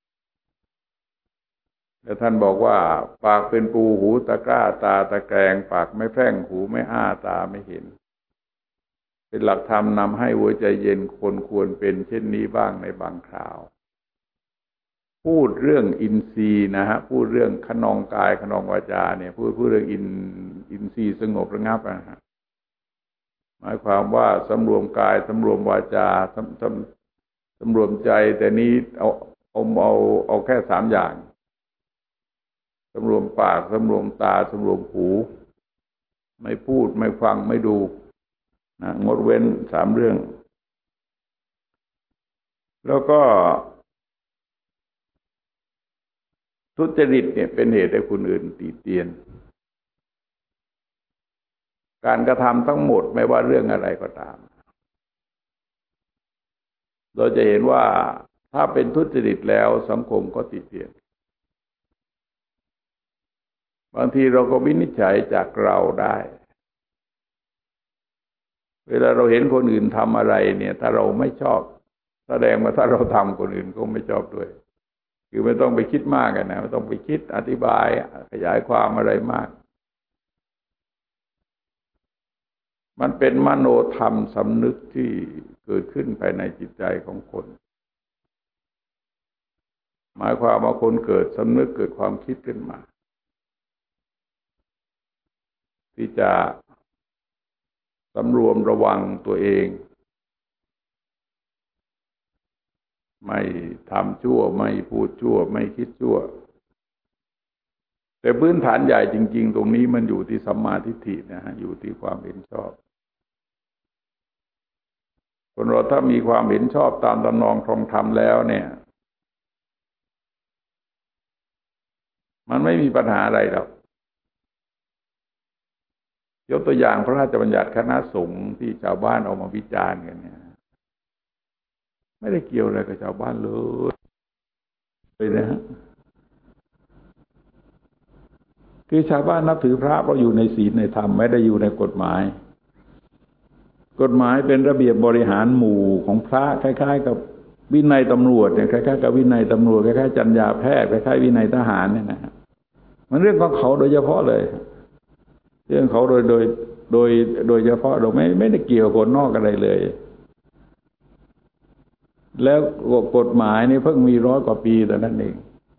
แล้วท่านบอกว่าปากเป็นปูหูตะกร้าตาตะแกรงปากไม่แพร่งหูไม่อ้าตาไม่เห็นเป็นหลักธรรมนำให้หัวใจเย็นคนควรเป็นเช่นนี้บ้างในบางคราวพูดเรื่องอินทรีย์นะฮะพูดเรื่องขนองกายขนองวาจาเนี่ยพูดพูดเรื่องอินอินทรีย์สงบระงับนะฮะหมายความว่าสำรวมกายสำรวมวาจาสำสสำรวมใจแต่นี้เอาเอาเอาเอาแค่สามอย่างสำรวมปากสำรวมตาสำรวมหูไม่พูดไม่ฟังไม่ดูนะงดเว้นสามเรื่องแล้วก็ทุจริตเนี่ยเป็นเหตุให้คนอื่นติเตียนการกระทำทั้งหมดไม่ว่าเรื่องอะไรก็ตามเราจะเห็นว่าถ้าเป็นทุจริตแล้วสังคมก็ติเตียนบางทีเราก็วินิจฉัยจากเราได้เวลาเราเห็นคนอื่นทำอะไรเนี่ยถ้าเราไม่ชอบแสดงว่าถ้าเราทำคนอื่นก็ไม่ชอบด้วยคือไม่ต้องไปคิดมากนะไม่ต้องไปคิดอธิบายขยายความอะไรมากมันเป็นมโนธรรมสำนึกที่เกิดขึ้นภายในจิตใจของคนหมายความว่าคนเกิดสำนึกเกิดความคิดขึ้นมาที่จะสำรวมระวังตัวเองไม่ทำชั่วไม่พูดชั่วไม่คิดชั่วแต่พื้นฐานใหญ่จริงๆตรงนี้มันอยู่ที่สัมมาทิฏฐินะฮะอยู่ที่ความเห็นชอบคนเราถ้ามีความเห็นชอบตามตำนองครองธรรมแล้วเนี่ยมันไม่มีปัญหาอะไรหรอกยกตัวอย่างพระราชบัญญัติคณะสงฆ์ที่ชาวบ้านออกมาวิจารณ์กันเนี่ยไม่ได้เกี่ยวอะไรกับชาวบ้านเลยเลยนะฮะคือชาวบ้านนับถือพระเพราะอยู่ในศีลในธรรมไม่ได้อยู่ในกฎหมายกฎหมายเป็นระเบียบบริหารหมู่ของพระคล้ายๆกับวินัยตำรวจเนี่ยคล้ายๆกับวินัยตำรวจคล้ายๆจรรยาแพทย์คล้ายๆวินัยทหารเนี่ยนะฮะมันเรื่องของเขาโดยเฉพาะเลยเรื่องเขาโดยโดยโดยโดยเฉพาะเราไม่ไม่ได้เกี่ยวกับคนนอกอะไรเลยแล้วกฎหมายนี่เพิ่งมีร้อยกว่าปีแต่นั้นเอง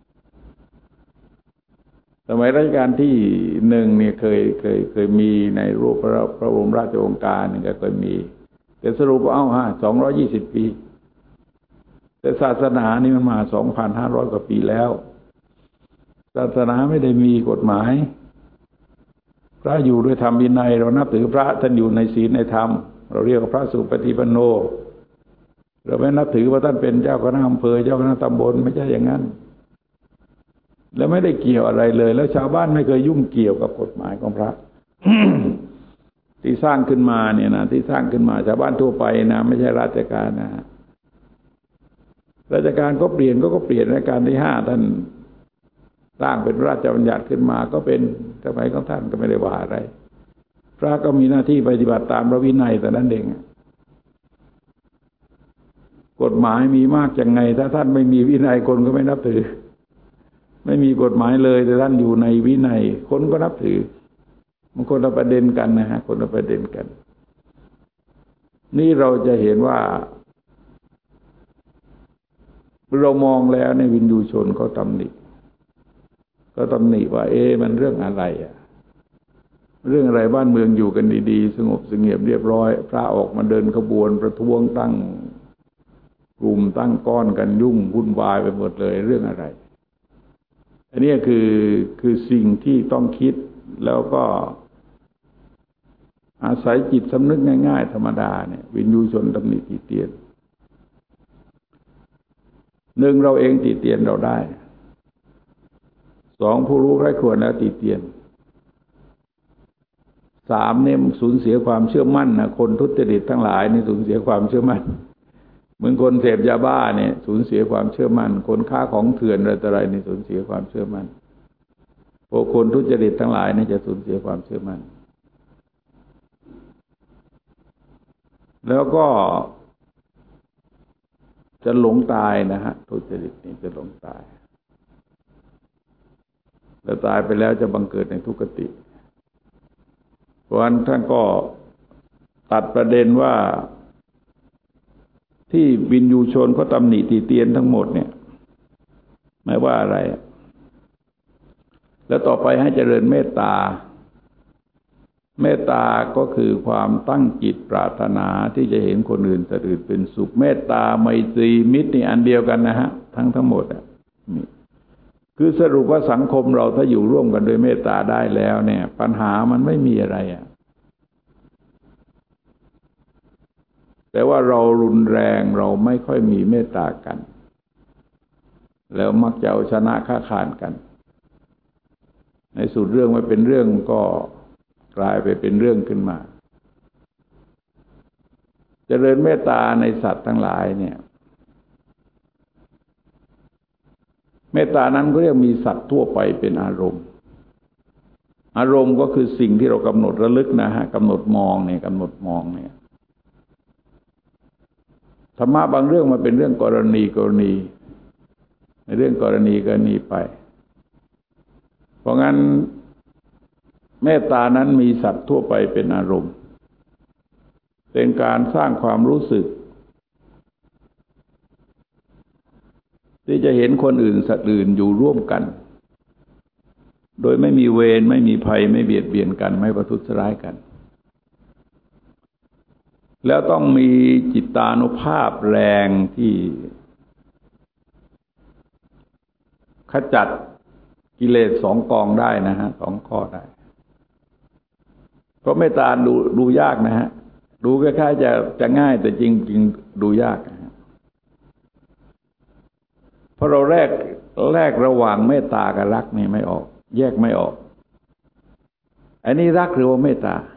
สมัยรัชกาลที่หนึ่งเนี่ยเคยเคยเคยมีในรูปพระพระบรมราชโองการนี่ก็เคยมีแต่สรุปว่าเอ้าฮะสองร้อยยี่สิบปีแต่ศาสนานี่มันมาสองพันห้าร้อยกว่าปีแล้วศาสนาไม่ได้มีกฎหมายพระอยู่ด้วยธรรมวินัยเรานับถือพระท่านอยู่ในศีลในธรรมเราเรียกว่าพระสุปฏิปันโนเราไม่นับถือว่าท่านเป็นเจ้าคณะอำเภอเจ้าคณะตำบลไม่ใช่อย่างนั้นแล้วไม่ได้เกี่ยวอะไรเลยแล้วชาวบ้านไม่เคยยุ่งเกี่ยวกับกฎหมายของพระ ที่สร้างขึ้นมาเนี่ยนะที่สร้างขึ้นมาชาวบ้านทั่วไปนะไม่ใช่ราชการนะราชการก็เปลี่ยนก็ก็เปลี่ยนรัชกาลที่ห้าท่านสร้างเป็นราชบัญญัติขึ้นมาก็เป็นสมัยของท่านก็ไม่ได้ว่าอะไรพระก็มีหน้าที่ปฏิบัติตามพระวินัยแต่นั้นเองกฎหมายมีมากยังไงถ้าท่านไม่มีวินัยคนก็ไม่นับถือไม่มีกฎหมายเลยแต่ท่านอยู่ในวินัยคนก็นับถือมันคนละประเด็นกันนะฮะคนละประเด็นกันนี่เราจะเห็นว่าเรามองแล้วในวินยูชนเขาตำหนิก็ตำหนิว่าเอ๊ะมันเรื่องอะไรอ่ะเรื่องอะไรบ้านเมืองอยู่กันดีๆสงบเสงี่ยมเรียบร้อยพระออกมาเดินขบวนประท้วงตั้งกลุ่มตั้งก้อนกันยุ่งวุ่นวายไปหมดเลยเรื่องอะไรอันนี้คือคือสิ่งที่ต้องคิดแล้วก็อาศัยจิตสำนึกง่ายๆธรรมดาเนี่ยวินยูชนตำหนิติเตียนหนึ่งเราเองติเตียนเราได้สองผู้รู้ใคร่ครวญแล้วติเตียนสามเนี่ยสูญเสียความเชื่อมั่นนะคนทุจริตทั้งหลายนี่สูญเสียความเชื่อมั่นเหมือนคนเสพยาบ้าเนี่ยสูญเสียความเชื่อมั่นคนค้าของเถื่อนอะไรต่ออะไรนี่สูญเสียความเชื่อมั่นพวกคนทุจริตทั้งหลายนี่จะสูญเสียความเชื่อมั่นแล้วก็จะหลงตายนะฮะทุจริตนี่จะหลงตายแล้วตายไปแล้วจะบังเกิดในทุกขติเพราะฉะนั้นท่านก็ตัดประเด็นว่าที่วินยูชนเขาตำหนิติเตียนทั้งหมดเนี่ยไม่ว่าอะไร แล้วต่อไปให้เจริญเมตตาเมตตาก็คือความตั้งจิตปรารถนาที่จะเห็นคนอื่นสัตว์อื่นเป็นสุขเมตตาไมตรีมิตรนี่อันเดียวกันนะฮะทั้งทั้งหมดอ่ะคือสรุปว่าสังคมเราถ้าอยู่ร่วมกันโดยเมตตาได้แล้วเนี่ยปัญหามันไม่มีอะไรอ่ะแต่ว่าเรารุนแรงเราไม่ค่อยมีเมตตากันแล้วมักจะเอาชนะค้าขานกันในสุดเรื่องไม่เป็นเรื่องก็กลายไปเป็นเรื่องขึ้นมาเจริญเมตตาในสัตว์ทั้งหลายเนี่ยเมตตานั้นก็เรียกมีสัตว์ทั่วไปเป็นอารมณ์อารมณ์ก็คือสิ่งที่เรากำหนดระลึกนะฮะกำหนดมองเนี่ยกำหนดมองเนี่ยธรรมะบางเรื่องมันเป็นเรื่องกรณีกรณีในเรื่องกรณีกรณีไปเพราะงั้นเมตตานั้นมีสัตว์ทั่วไปเป็นอารมณ์เป็นการสร้างความรู้สึกที่จะเห็นคนอื่นสัตว์อื่นอยู่ร่วมกันโดยไม่มีเวรไม่มีภัยไม่เบียดเบียนกันไม่ประทุษร้ายกันแล้วต้องมีจิตานุภาพแรงที่ขจัดกิเลสสองกองได้นะฮะสองข้อได้เพราะเมตตาดูดูยากนะฮะดูคล้ายๆจะจะง่ายแต่จริงๆดูยากนะฮะเพราะเราแรกแรกระหว่างเมตตากับรักนี่ไม่ออกแยกไม่ออกอันนี้รักหรือว่าเมตตา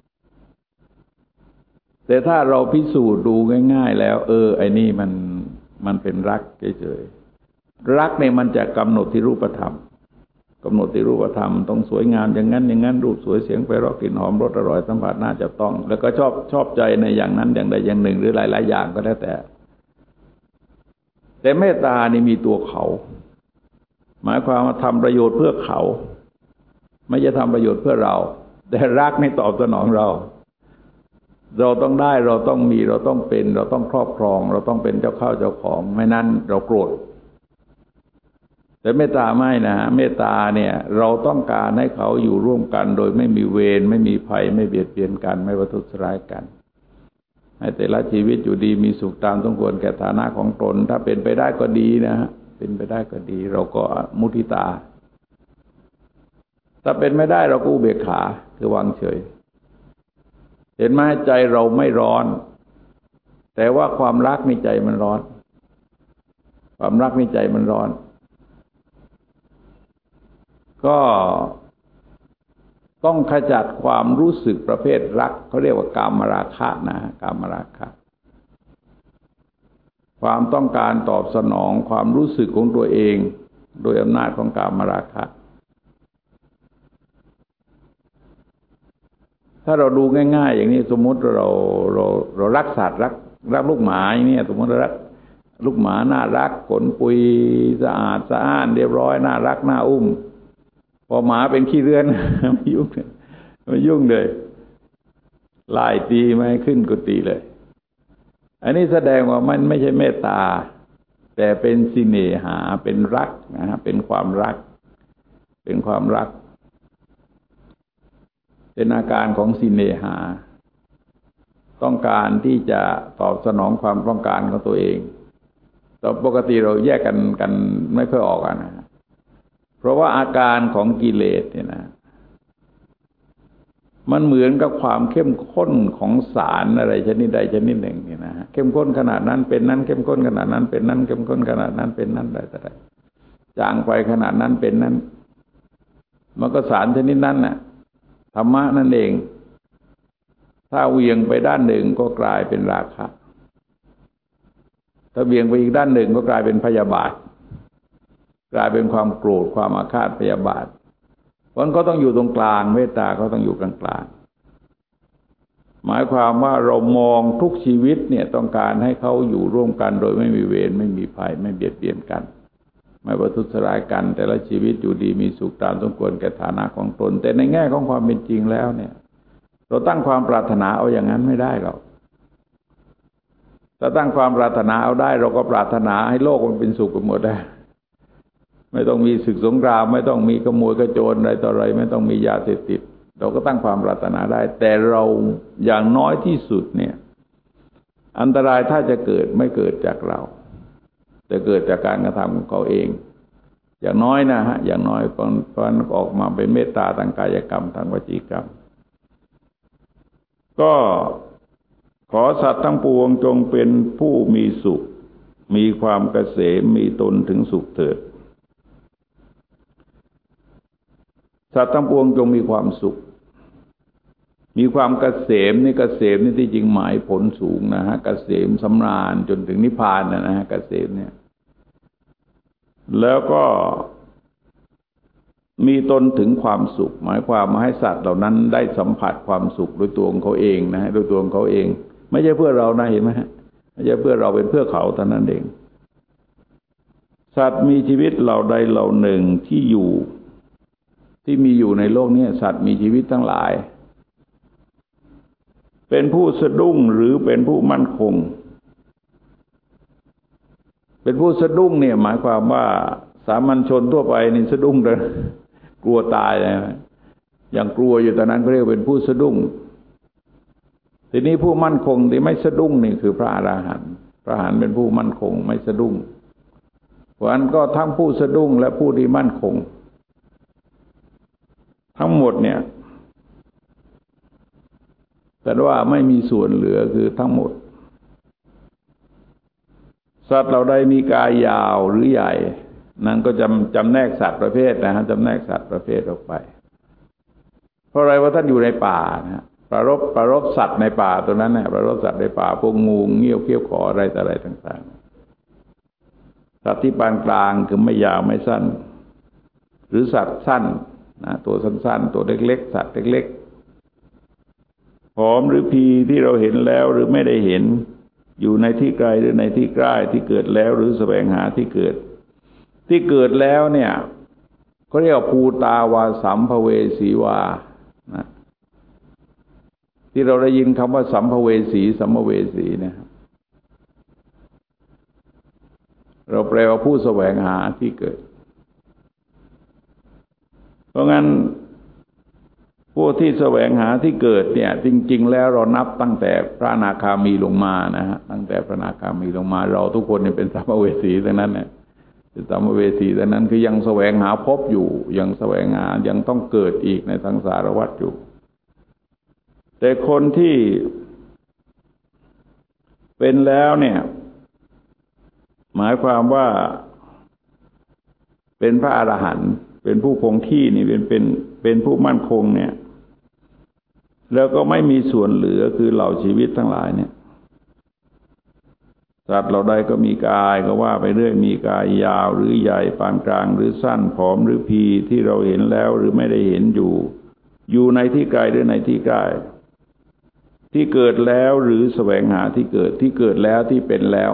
แต่ถ้าเราพิสูจน์ดูง่ายๆแล้วเออไอ้นี่มันมันเป็นรักเฉยๆรักเนี่ยมันจะกำหนดที่รูปธรรมกำหนดที่รูปธรรมต้องสวยงามอย่างนั้นอย่างนั้นรูปสวยเสียงไพเราะกลิ่นหอมรสอร่อยสัมผัสน่าจะต้องแล้วก็ชอบชอบใจในอย่างนั้นอย่างใดอย่างหนึ่งหรือหลายๆอย่างก็แล้วแต่แต่เมตตานี่มีตัวเขาหมายความว่าทำประโยชน์เพื่อเขาไม่จะทำประโยชน์เพื่อเราแต่รักนี่ตอบสนองเราเราต้องได้เราต้องมีเราต้องเป็นเราต้องครอบครองเราต้องเป็นเจ้าเข้าเจ้าของไม่นั้นเราโกรธแต่เมตตาไม่นะเมตตาเนี่ยเราต้องการให้เขาอยู่ร่วมกันโดยไม่มีเวรไม่มีภัยไม่เบียดเบียนกันไม่ประทุษร้ายกันให้แต่ละชีวิตอยู่ดีมีสุขตามสมควรแก่ฐานะของตนถ้าเป็นไปได้ก็ดีนะฮะเป็นไปได้ก็ดีเราก็มุทิตาถ้าเป็นไม่ได้เราก็อุเบกขาคือวางเฉยเห็นไหมใจเราไม่ร้อนแต่ว่าความรักในใจมันร้อนความรักในใจมันร้อนก็ต้องขจัดความรู้สึกประเภทรักเขาเรียกว่ากามราคะนะกามราคะความต้องการตอบสนองความรู้สึกของตัวเองโดยอำนาจของกามราคะถ้าเราดูง่ายๆอย่างนี้สมมุติเราเราเรารักสัตว์รักรักลูกหมาอย่างนี้สมมติเรารักลูกหมาน่ารักขนปุยสะอาดสะอ้านเรียบร้อยน่ารักน่าอุ้มพอหมาเป็นขี้เรือนไม่ยุ่งไม่ยุ่งเลยไล่ตีไม่ขึ้นกุฏิเลยอันนี้แสดงว่ามันไม่ใช่เมตตาแต่เป็นสิเนหาเป็นรักนะฮะเป็นความรักเป็นความรักเป็นอาการของสิเนหาต้องการที่จะตอบสนองความต้องการของตัวเองแต่ปกติเราแยกกันกันไม่ค่อยออกอ่ะนะเพราะว่าอาการของกิเลสเนี่ยนะมันเหมือนกับความเข้มข้นของสารอะไรชนิดใดชนิดหนึ่งเนี่ยนะเข้มข้นขนาดนั้นเป็นนั้นเข้มข้นขนาดนั้นเป็นนั้นเข้มข้นขนาดนั้นเป็นนั้นได้แต่ใดจางไปขนาดนั้นเป็นนั้นมันก็สารชนิดนั้นน่ะธรรมะนั่นเองถ้าเวียงไปด้านหนึ่งก็กลายเป็นราคะถ้าเวียงไปอีกด้านหนึ่งก็กลายเป็นพยาบาทกลายเป็นความโกรธความอาฆาตพยาบาทเพราะฉะนั้นก็ต้องอยู่ตรงกลางเมตตาก็ต้องอยู่กลางกลางหมายความว่าเรามองทุกชีวิตเนี่ยต้องการให้เขาอยู่ร่วมกันโดยไม่มีเวรไม่มีภัยไม่เบียดเบียนกันไม่ประทุษร้ายกันแต่ละชีวิตอยู่ดีมีสุขตามสมควรแก่ฐานะของตนแต่ในแง่ของความเป็นจริงแล้วเนี่ยเราตั้งความปรารถนาเอาอย่างนั้นไม่ได้หรอกถ้าตั้งความปรารถนาเอาได้เราก็ปรารถนาให้โลกมันเป็นสุขกันหมดได้ไม่ต้องมีศึกสงครามไม่ต้องมีขโมยกระโจนอะไรต่ออะไรไม่ต้องมียาเสพติดเราก็ตั้งความปรารถนาได้แต่เราอย่างน้อยที่สุดเนี่ยอันตรายถ้าจะเกิดไม่เกิดจากเราแต่เกิดจากการกระทำของเขาเองอย่างน้อยนะฮะอย่างน้อยก่อนก่อนออกมาเป็นเมตตาทางกายกรรมทางวจีกรรมก็ขอสัตว์ทั้งปวงจงเป็นผู้มีสุขมีความเกษมมีตนถึงสุขเถิดสัตว์ทั้งปวงจงมีความสุขมีความเกษมนี่เกษมนี่ที่จริงหมายผลสูงนะฮะเกษมสำราญจนถึงนิพพานนะฮะเกษมเนี่ยแล้วก็มีตนถึงความสุขหมายความมาให้สัตว์เหล่านั้นได้สัมผัสความสุขด้วยตัวของเขาเองนะฮะด้วยตัวของเขาเองไม่ใช่เพื่อเรานะเห็นไหมฮะไม่ใช่เพื่อเราเป็นเพื่อเขาเท่านั้นเองสัตว์มีชีวิตเหล่าใดเหล่าหนึ่งที่อยู่ที่มีอยู่ในโลกนี้สัตว์มีชีวิตทั้งหลายเป็นผู้สะดุ้งหรือเป็นผู้มั่นคงเป็นผู้สะดุ้งเนี่ยหมายความว่าสามัญชนทั่วไปนี่สะดุ้งเลยกลัวตายเลยอย่างกลัวอยู่ตอนนั้นเขาเรียกเป็นผู้สะดุ้งทีนี้ผู้มั่นคงที่ไม่สะดุ้งนี่คือพระอรหันต์พระอรหันต์เป็นผู้มั่นคงไม่สะดุ้งเพราะฉะนั้นก็ทั้งผู้สะดุ้งและผู้ที่มั่นคงทั้งหมดเนี่ยแต่ว่าไม่มีส่วนเหลือคือทั้งหมดสัตว์เหล่าใดมีกายยาวหรือใหญ่นั่นก็จำจำแนกสัตว์ประเภทนะฮะจำแนกสัตว์ประเภทออกไปเพราะอะไรว่าท่านอยู่ในป่านะประรบประรบสัตว์ในป่าตัวนั้นนะประรบสัตว์ในป่าพวกงูเงี้ยวเขี้ยวขออะไรต่ออะไรต่างๆสัตว์ที่ปานกลางคือไม่ยาวไม่สั้นหรือสัตว์สั้นนะตัวสั้นๆตัวเล็กๆสัตว์เล็กๆผอมหรือพีที่เราเห็นแล้วหรือไม่ได้เห็นอยู่ในที่ไกลหรือในที่ใกล้ที่เกิดแล้วหรือแสวงหาที่เกิดที่เกิดแล้วเนี่ยเขาเรียกว่าภูตาวาสัมภเวสีวานะที่เราได้ยินคำว่าสัมภเวสีสัมภเวสีนะครับเราแปลว่าผู้แสวงหาที่เกิดเพราะงั้นผู้ที่แสวงหาที่เกิดเนี่ยจริงๆแล้วเรานับตั้งแต่พระอนาคามีลงมานะฮะตั้งแต่พระอนาคามีลงมาเราทุกคนเนี่ยเป็นสัมภเวสีทั้งนั้นเนี่ยเป็นสัมภเวสีทั้งนั้นคือยังแสวงหาพบอยู่ยังแสวงหายังต้องเกิดอีกในสังสารวัฏอยู่แต่คนที่เป็นแล้วเนี่ยหมายความว่าเป็นพระอรหันต์เป็นผู้คงที่นี่เป็นเป็นเป็นผู้มั่นคงเนี่ยแล้วก็ไม่มีส่วนเหลือคือเหล่าชีวิตทั้งหลายเนี่ยสัตว์เหล่าใดก็มีกายก็ว่าไปเรื่อยมีกายยาวหรือใหญ่ปานกลางหรือสั้นผอมหรือพีที่เราเห็นแล้วหรือไม่ได้เห็นอยู่อยู่ในที่ไกลหรือในที่ใกล้ที่เกิดแล้วหรือแสวงหาที่เกิดที่เกิดแล้วที่เป็นแล้ว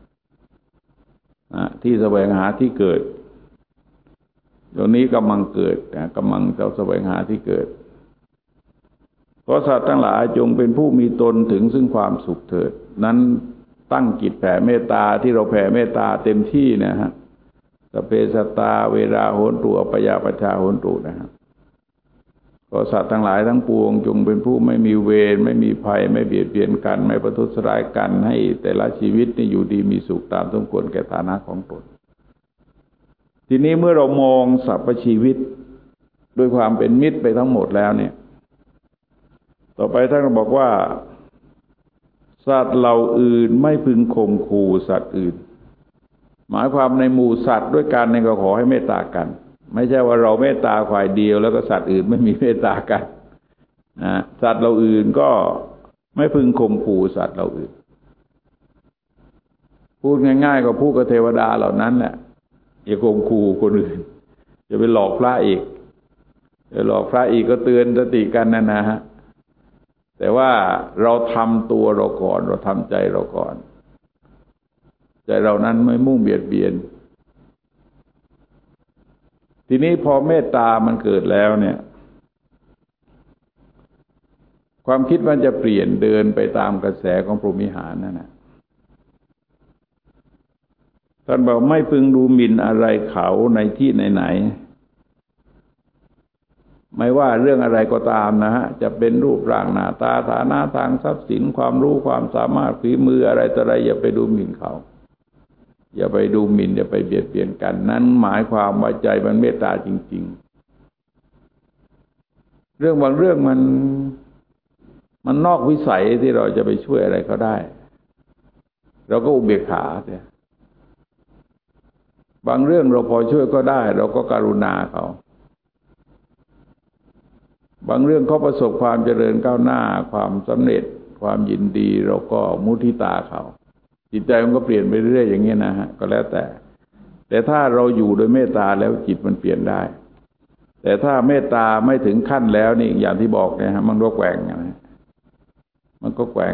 ที่แสวงหาที่เกิดตรงนี้กำลังเกิดกำลังจะแสวงหาที่เกิดขอสัตว์ทั้งหลายจงเป็นผู้มีตนถึงซึ่งความสุขเถิดนั้นตั้งจิตแผ่เมตตาที่เราแผ่เมตตาเต็มที่นะฮะสัพเพสัตตาเวราโหนตุอัปยาปัชชาโหนตุนะครับขอสัตว์ทั้งหลายทั้งปวงจงเป็นผู้ไม่มีเวรไม่มีภัยไม่เบียดเบียนกันไม่ประทุษร้ายกันให้แต่ละชีวิตนี่อยู่ดีมีสุขตามสมควรแก่ฐานะของตนทีนี้เมื่อเรามองสรรพชีวิตด้วยความเป็นมิตรไปทั้งหมดแล้วเนี่ยต่อไปท่านก็บอกว่าสัตว์เหล่าอื่นไม่พึงข่มขู่สัตว์อื่นหมายความในหมู่สัตว์ด้วยกันเนี่ยก็ขอให้เมตตากันไม่ใช่ว่าเราเมตตาฝ่ายเดียวแล้วก็สัตว์อื่นไม่มีเมตตากันนะสัตว์เหล่าอื่นก็ไม่พึงข่มขู่สัตว์เหล่าอื่นพูดง่ายๆก็พูดกับเทวดาเหล่านั้นแหละอย่าข่มขู่คนอื่นอย่าไปหลอกพระอีกอย่าหลอกพระอีกก็เตือนสติกันนะนะฮะแต่ว่าเราทำตัวเราก่อนเราทำใจเราก่อนใจเรานั้นไม่มุ่งเบียดเบียนทีนี้พอเมตตามันเกิดแล้วเนี่ยความคิดมันจะเปลี่ยนเดินไปตามกระแสของพรหมิหารนั่นนะท่านบอกไม่พึงดูหมิ่นอะไรเขาในที่ไหนไม่ว่าเรื่องอะไรก็ตามนะฮะจะเป็นรูปร่างหน้าตาฐานะทางทรัพย์สินความรู้ความสามารถฝีมืออะไรต่ออะไรอย่าไปดูหมิ่นเขาอย่าไปดูหมิ่นอย่าไปเบียดเบียนกันนั้นหมายความว่าใจมันเมตตาจริงๆเรื่องบางเรื่องมันมันนอกวิสัยที่เราจะไปช่วยอะไรเขาได้เราก็อุเบกขาเนี่ยบางเรื่องเราพอช่วยก็ได้เราก็กรุณาเขาบางเรื่องเขาประสบความเจริญก้าวหน้าความสำเร็จความยินดีเราก็มุทิตาเขาจิตใจมันก็เปลี่ยนไปเรื่อยๆอย่างนี้นะฮะก็แล้วแต่แต่ถ้าเราอยู่โดยเมตตาแล้วจิตมันเปลี่ยนได้แต่ถ้าเมตตาไม่ถึงขั้นแล้วนี่อย่างที่บอกเนี่ยฮะมันก็แกว่งนะมันก็แกว่ง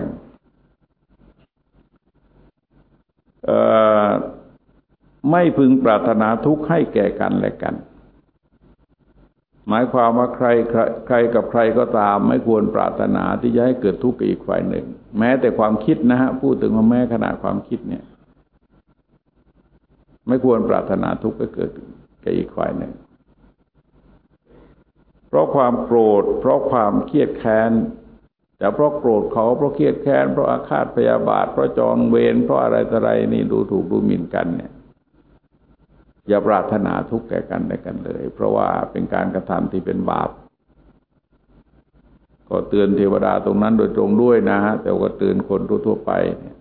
เอ่อไม่พึงปรารถนาทุกข์ให้แก่กันและกันหมายความว่าใครใครกับใครก็ตามไม่ควรปรารถนาที่จะให้เกิดทุกข์กับอีกฝ่ายหนึ่งแม้แต่ความคิดนะฮะพูดถึงว่าแม้ขนาดความคิดเนี่ยไม่ควรปรารถนาทุกข์ให้เกิดกับอีกฝ่ายหนึ่งเพราะความโกรธเพราะความเครียดแค้นแต่เพราะโกรธเขาเพราะเครียดแค้นเพราะอาฆาตพยาบาทเพราะจองเวรเพราะอะไรต่ออะไรนี่ดูถูกดูหมิ่นกันเนี่ยอย่าปรารถนาทุกข์แก่กันและกันเลยเพราะว่าเป็นการกระทำที่เป็นบาปก็เตือนเทวดาตรงนั้นโดยตรงด้วยนะฮะแต่ก็เตือนคนทั่วๆไปเนี่ย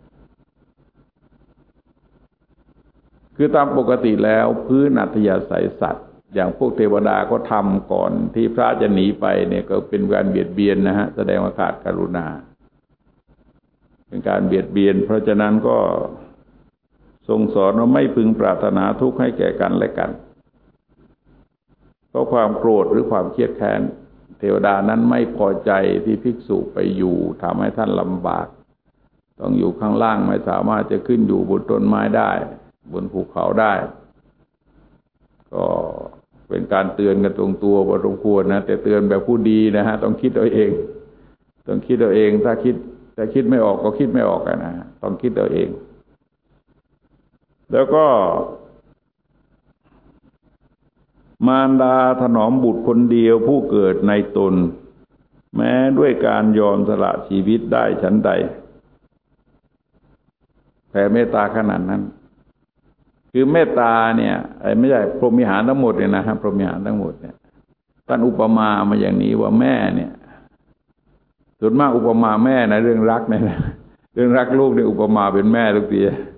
คือตามปกติแล้วพื้นอัธยาศัยสัตว์อย่างพวกเทวดาก็ทำก่อนที่พระจะหนีไปเนี่ยก็เป็นการเบียดเบียนนะฮะแสดงว่าขาดกรุณาเป็นการเบียดเบียนเพราะฉะนั้นก็ทรงสอนว่าไม่พึงปรารถนาทุกข์ให้แก่กันและกันเพราะความโกรธหรือความเครียดแค้นเทวดานั้นไม่พอใจที่ภิกษุไปอยู่ทำให้ท่านลำบากต้องอยู่ข้างล่างไม่สามารถจะขึ้นอยู่บนต้นไม้ได้บนภูเขาได้ก็เป็นการเตือนกันตรงตัวพอสมควรนะแต่เตือนแบบผู้ดีนะฮะต้องคิดเอาเองต้องคิดเอาเองถ้าคิดถ้าคิดไม่ออกก็คิดไม่ออกกันนะต้องคิดเอาเองแล้วก็มารดาถนอมบุตรคนเดียวผู้เกิดในตนแม้ด้วยการยอมสละชีวิตได้ฉันใดแผ่เมตตาขนาดนั้นคือเมตตาเนี่ยไอ้ไม่ใช่พรหมวิหารทั้งหมดเนี่ยนะครับพรหมวิหารทั้งหมดเนี่ยท่านอุปมามาอย่างนี้ว่าแม่เนี่ยส่วนมากอุปมาแม่นะเรื่องรักเนี่ยเรื่องรักลูกเนี่ยอุปมาเป็นแม่ทุกที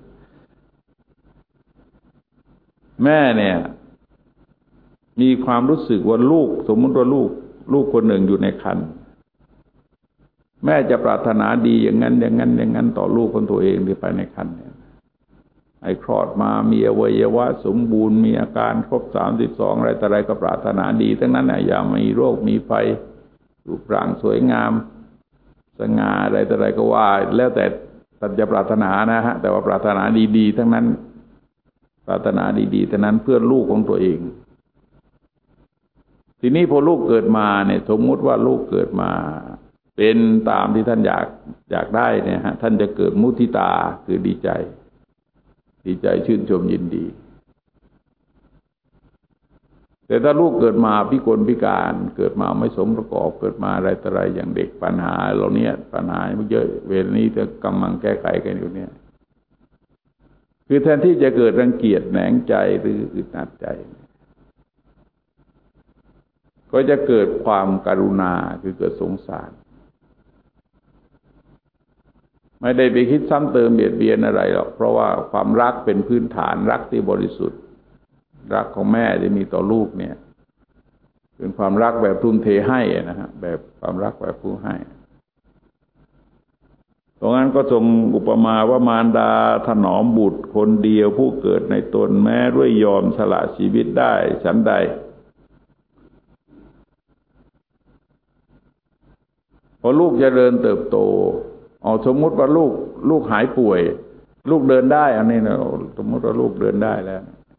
แม่เนี่ยมีความรู้สึกว่าลูกสมมติว่าลูกลูกคนหนึ่งอยู่ในครรภ์แม่จะปรารถนาดีอย่างนั้นอย่างนั้นอย่างนั้นต่อลูกคนตัวเองที่ไปในครรภ์เนี่ยไอ้คลอดมามีอวัยวะสมบูรณ์มีอาการครบสามสิบสองอะไรแต่อะไรก็ปรารถนาดีทั้งนั้นนะอย่ามีโรคมีภัยรูปร่างสวยงามสง่าอะไรแต่อะไรก็ว่าแล้วแต่ท่านจะปรารถนานะฮะแต่ว่าปรารถนาดีๆทั้งนั้นปรารถนาดีๆทั้งนั้นเพื่อลูกของตัวเองทีนี้พอลูกเกิดมาเนี่ยสมมุติว่าลูกเกิดมาเป็นตามที่ท่านอยากอยากได้เนี่ยฮะท่านจะเกิดมุทิตาคือดีใจดีใจชื่นชมยินดีแต่ถ้าลูกเกิดมาพิกลพิการเกิดมาไม่สมประกอบเกิดมาอะไรต่ออะไรอย่างเด็กปัญหาเหล่านี้ปัญหาเยอะเวลานี้จะกำลังแก้ไขกันอยู่เนี่ยคือแทนที่จะเกิดรังเกียจแหนงใจหรืออึดอัดใจก็จะเกิดความกรุณาคือเกิดสงสารไม่ได้ไปคิดซ้ำเติมเบียดเบียนอะไรหรอกเพราะว่าความรักเป็นพื้นฐานรักที่บริสุทธิ์รักของแม่ที่มีต่อลูกเนี่ยเป็นความรักแบบทุ่มเทให้นะฮะแบบความรักแบบผู้ให้เพราะงั้นก็ทรงอุปมาว่ามารดาถนอมบุตรคนเดียวผู้เกิดในตนแม้ด้วยยอมสละชีวิตได้ฉันใดพอลูกเจริญเติบโตเอาสมมุติว่าลูกลูกหายป่วยลูกเดินได้อันนี้นะสมมุติว่าลูกเดินได้แล้ว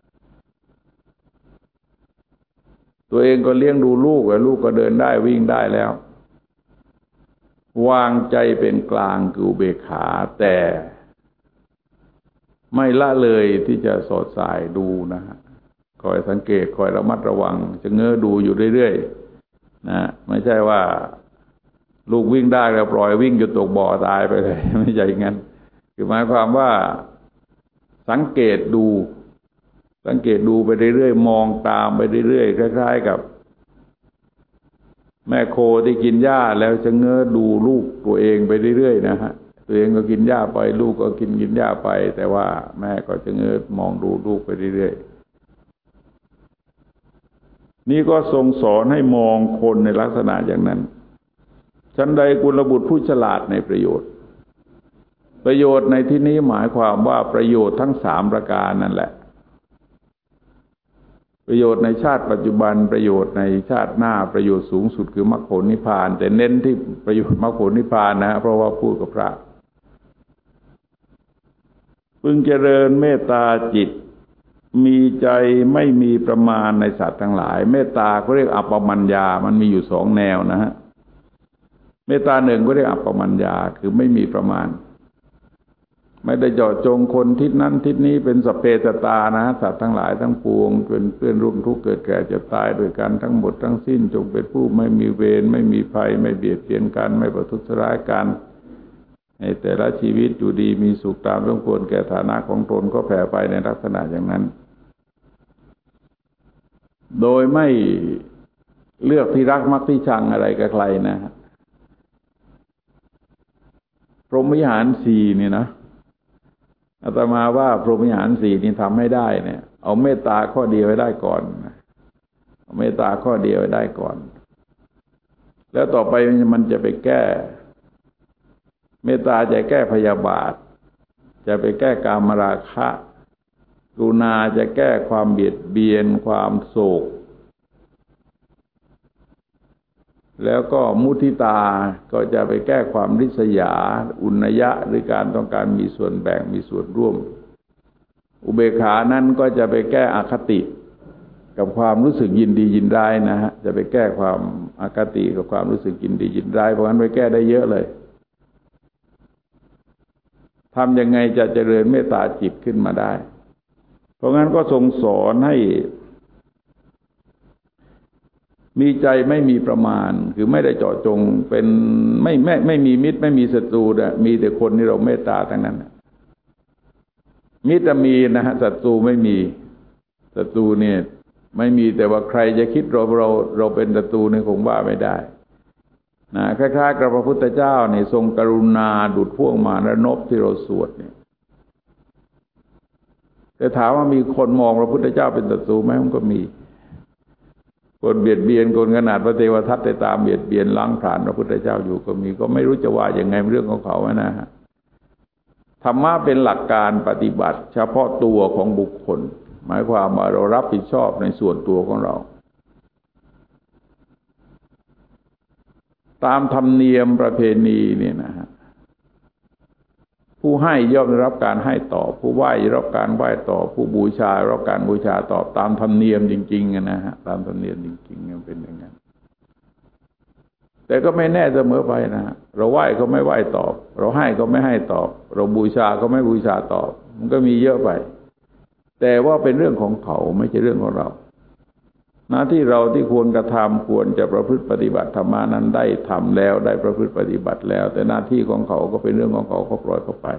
ตัวเองก็เลี้ยงดูลูกแล้วลูกก็เดินได้วิ่งได้แล้ววางใจเป็นกลางคืออุเบกขาแต่ไม่ละเลยที่จะสอดสายดูนะฮะคอยสังเกตคอยระมัดระวังจะเง้อดูอยู่เรื่อยๆนะไม่ใช่ว่าลูกวิ่งได้แล้วปล่อยวิ่งจนตกบ่อตายไปเลยไม่ใช่อย่างนั้นคือหมายความว่าสังเกตดูสังเกตดูไปเรื่อยๆมองตามไปเรื่อยๆคล้ายๆกับแม่โคที่กินหญ้าแล้วจะเง้อดูลูกตัวเองไปเรื่อยๆนะฮะตัวเองก็กินหญ้าไปลูกก็กินกินหญ้าไปแต่ว่าแม่ก็จะเง้อมองดูลูกไปเรื่อยๆนี่ก็ทรงสอนให้มองคนในลักษณะอย่างนั้นฉันใดกุลบุตรผู้ฉลาดในประโยชน์ประโยชน์ในที่นี้หมายความว่าประโยชน์ทั้งสามประการนั่นแหละประโยชน์ในชาติปัจจุบันประโยชน์ในชาติหน้าประโยชน์สูงสุดคือมรรคผลนิพพานแต่เน้นที่ประโยชน์มรรคผลนิพพานนะเพราะว่าพูดกับพระพึงเจริญเมตตาจิตมีใจไม่มีประมาณในสัตว์ทั้งหลายเมตตาเขาเรียกอัปปมัญญามันมีอยู่สองแนวนะฮะเมตตาหนึ่งก็เรียกอัปปมัญญาคือไม่มีประมาณไม่ได้เจาะจงคนทิศนั้นทิศนี้เป็นสัพเพสัตตานะสัตว์ทั้งหลายทั้งปวงเป็นเพื่อนร่วมทุกข์เกิดแก่เจ็บตายด้วยกันทั้งหมดทั้งสิ้นจงเป็นผู้ไม่มีเวรไม่มีภัยไม่เบียดเบียนกันไม่ประทุษร้ายกันให้แต่ละชีวิตอยู่ดีมีสุขตามสมควรแก่ฐานะของตนก็แผ่ไปในลักษณะอย่างนั้นโดยไม่เลือกที่รักมักที่ชังอะไรกับใครนะพรหมวิหารสี่นี่นะอาตมาว่าพรหมวิหารสี่นี่ทำให้ได้เนี่ยเอาเมตตาข้อเดียวไว้ได้ก่อนเอาเมตตาข้อเดียวไว้ได้ก่อนแล้วต่อไปมันจะไปแก้เมตตาจะแก้พยาบาทจะไปแก้กามราคะกรุณาจะแก้ความเบียดเบียนความโศกแล้วก็มุทิตาก็จะไปแก้ความริษยาอุณยะหรือการต้องการมีส่วนแบ่งมีส่วนร่วมอุเบกขานั้นก็จะไปแก้อคติกับความรู้สึกยินดียินร้ายนะฮะจะไปแก้ความอคติกับความรู้สึกยินดียินร้ายเพราะงั้นไปแก้ได้เยอะเลยทำยังไงจะเจริญเมตตาจิตขึ้นมาได้เพราะงั้นก็ทรงสอนให้มีใจไม่มีประมาณคือไม่ได้เจาะจงเป็นไม่ไม่ไม่มีมิตรไม่มีศัตรูนะมีแต่คนที่เราเมตตาทั้งนั้นมิตรมีนะฮะศัตรูไม่มีศัตรูเนี่ยไม่มีแต่ว่าใครจะคิดเราเราเราเป็นศัตรูนี่คงว่าไม่ได้นะคล้ายๆกับพระพุทธเจ้าเนี่ยทรงกรุณาดุจพวกมารนพที่เราสวดเนี่ยแต่ถามว่ามีคนมองพระพุทธเจ้าเป็นศัตรูไหมมันก็มีคนเบียดเบียนคนขนาดพระเทวทัตได้ตามเบียดเบียนล้างผลาญพระพุทธเจ้าอยู่ก็มีก็ไม่รู้จะว่าอย่างไงเรื่องของเขานะฮะธรรมะเป็นหลักการปฏิบัติเฉพาะตัวของบุคคลหมายความว่าเรารับผิดชอบในส่วนตัวของเราตามธรรมเนียมประเพณีเนี่ยนะฮะผู้ให้ย่อมได้รับการให้ตอบผู้ไหว้ได้รับการไหว้ตอบผู้บูชาได้รับการบูชาตอบตามธรรมเนียมจริงๆนะฮะตามธรรมเนียมจริงๆมันเป็นอย่างนั้นแต่ก็ไม่แน่เสมอไปนะเราไหว้ก็ไม่ไหว้ตอบเราให้ก็ไม่ให้ตอบเราบูชาก็ไม่บูชาตอบมันก็มีเยอะไปแต่ว่าเป็นเรื่องของเขาไม่ใช่เรื่องของเราหน้าที่เราที่ควรกระทำควรจะประพฤติปฏิบัติธรรมานั้นได้ทำแล้วได้ประพฤติปฏิบัติแล้วแต่หน้าที่ของเขาก็เป็นเรื่องของเขาเขาปล่อยเขาไป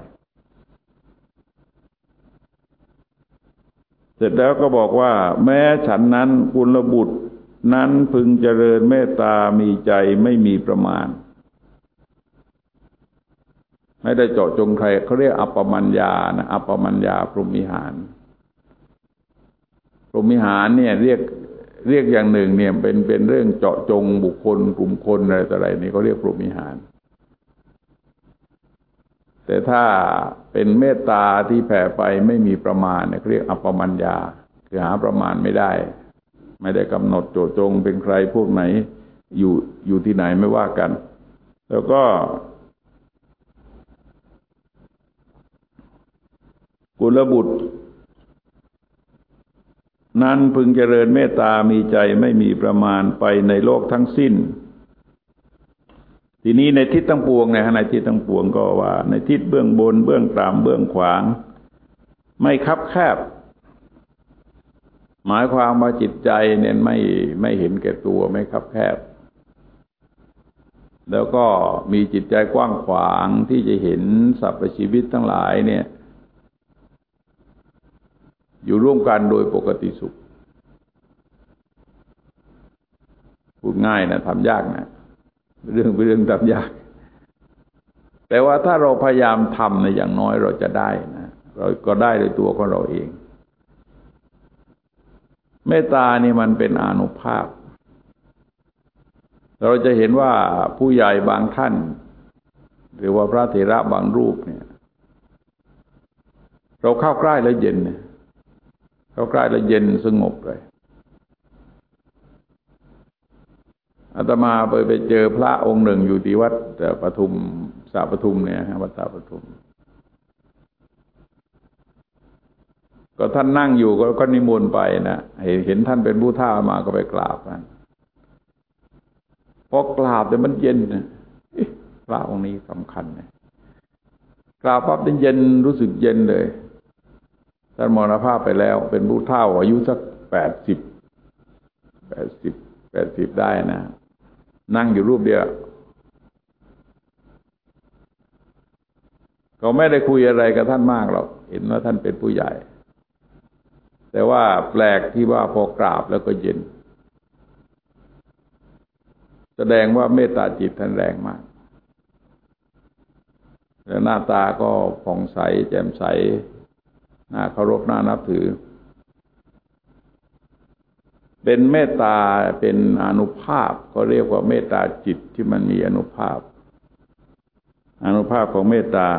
เสร็จแล้วก็บอกว่าแม้ฉันนั้นกุลบุตรนั้นพึงเจริญเมตตามีใจไม่มีประมาณไม่ได้เจาะจงใครเขาเรียกอัปปมัญญานะอัปปมัญญาพรหมวิหารพรหมวิหารเนี่ยเรียกเรียกอย่างหนึ่งเนี่ยเป็นเป็นเรื่องเจาะจงบุคคลกลุ่มคนอะไรต่ออะไรนี่เขาเรียกพรหมวิหารแต่ถ้าเป็นเมตตาที่แผ่ไปไม่มีประมาณเนี่ยเรียกอัปปมัญญาคือหาประมาณไม่ได้ไม่ได้กำหนดเจาะจงเป็นใครพวกไหนอยู่อยู่ที่ไหนไม่ว่ากันแล้วก็กุลบุตรนั้นพึงเจริญเมตตามีใจไม่มีประมาณไปในโลกทั้งสิ้นทีนี้ในทิศทั้งปวงนะในทิศทั้งปวงก็ว่าในทิศเบื้องบนเบื้องต่ำเบื้องขวางไม่คับแคบหมายความว่าจิตใจเนี่ยไม่ไม่เห็นแก่ตัวไม่คับแคบแล้วก็มีจิตใจกว้างขวางที่จะเห็นสรรพชีวิตทั้งหลายเนี่ยอยู่ร่วมกันโดยปกติสุขพูดง่ายนะทำยากนะเรื่องเป็นเรื่องทำยากแต่ว่าถ้าเราพยายามทำในอย่างน้อยเราจะได้นะเราก็ได้โดยตัวของเราเองเมตตานี่มันเป็นอานุภาพเราจะเห็นว่าผู้ใหญ่บางท่านหรือว่าพระเถระบางรูปเนี่ยเราเข้าใกล้แล้วเย็นเข้าใกล้แล้วเย็นสงบเลยอาตมาไปไปเจอพระองค์หนึ่งอยู่ที่วัดปทุมสาปทุมเนี่ยวัดสาปทุมก็ท่านนั่งอยู่ก็นิมนต์ไปนะเห็นเห็นท่านเป็นผู้เฒ่ามาก็ไปกราบกันพอกราบแต่มันเย็นนะพระองค์นี้สำคัญนะกราบปั๊บเย็นรู้สึกเย็นเลยท่านมรณภาพไปแล้วเป็นผู้เฒ่าอายุสักแปดสิบแปดสิบแปดสิบได้นะนั่งอยู่รูปเดียวเขาไม่ได้คุยอะไรกับท่านมากหรอกเห็นว่าท่านเป็นผู้ใหญ่แต่ว่าแปลกที่ว่าพอกราบแล้วก็เย็นแสดงว่าเมตตาจิตท่านแรงมากแล้วหน้าตาก็ผ่องใสแจ่มใสน่าเคารพน่านับถือเป็นเมตตาเป็นอานุภาพเขาเรียกว่าเมตตาจิตที่มันมีอานุภาพอานุภาพของเมตตา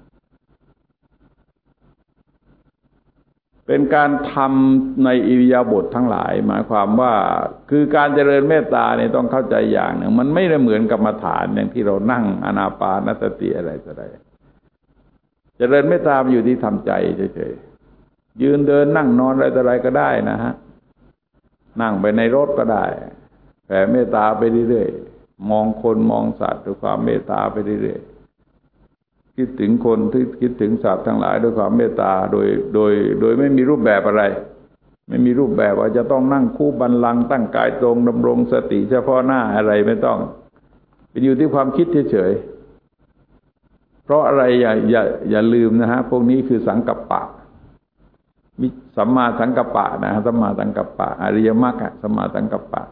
เป็นการทำในอิริยาบถทั้งหลายหมายความว่าคือการเจริญเมตตาเนี่ยต้องเข้าใจอย่างหนึ่งมันไม่ได้เหมือนกรรมฐานอย่างที่เรานั่งอานาปานสติอะไรต่ออะไรเจริญเมตตาอยู่ที่ทำใจเฉยๆยืนเดินนั่งนอนอะไรต่ออะไรก็ได้นะฮะนั่งไปในรถก็ได้แผ่เมตตาไปเรื่อยๆมองคนมองสัตว์ด้วยความเมตตาไปเรื่อยๆคิดถึงคนที่คิดถึงสัตว์ทั้งหลายด้วยความเมตตาโดยโดยโดยไม่มีรูปแบบอะไรไม่มีรูปแบบว่าจะต้องนั่งคู่บัลลังก์ตั้งกายตรงดำรงสติเฉพาะหน้าอะไรไม่ต้องเป็นอยู่ที่ความคิดเฉยๆเพราะอะไรอย่าอย่าอย่าลืมนะฮะพวกนี้คือสังกัปปะมิสัมมาสังกัปปะนะสัมมาสังกัปปะอริยมรรคสัมมาสังกัปปะ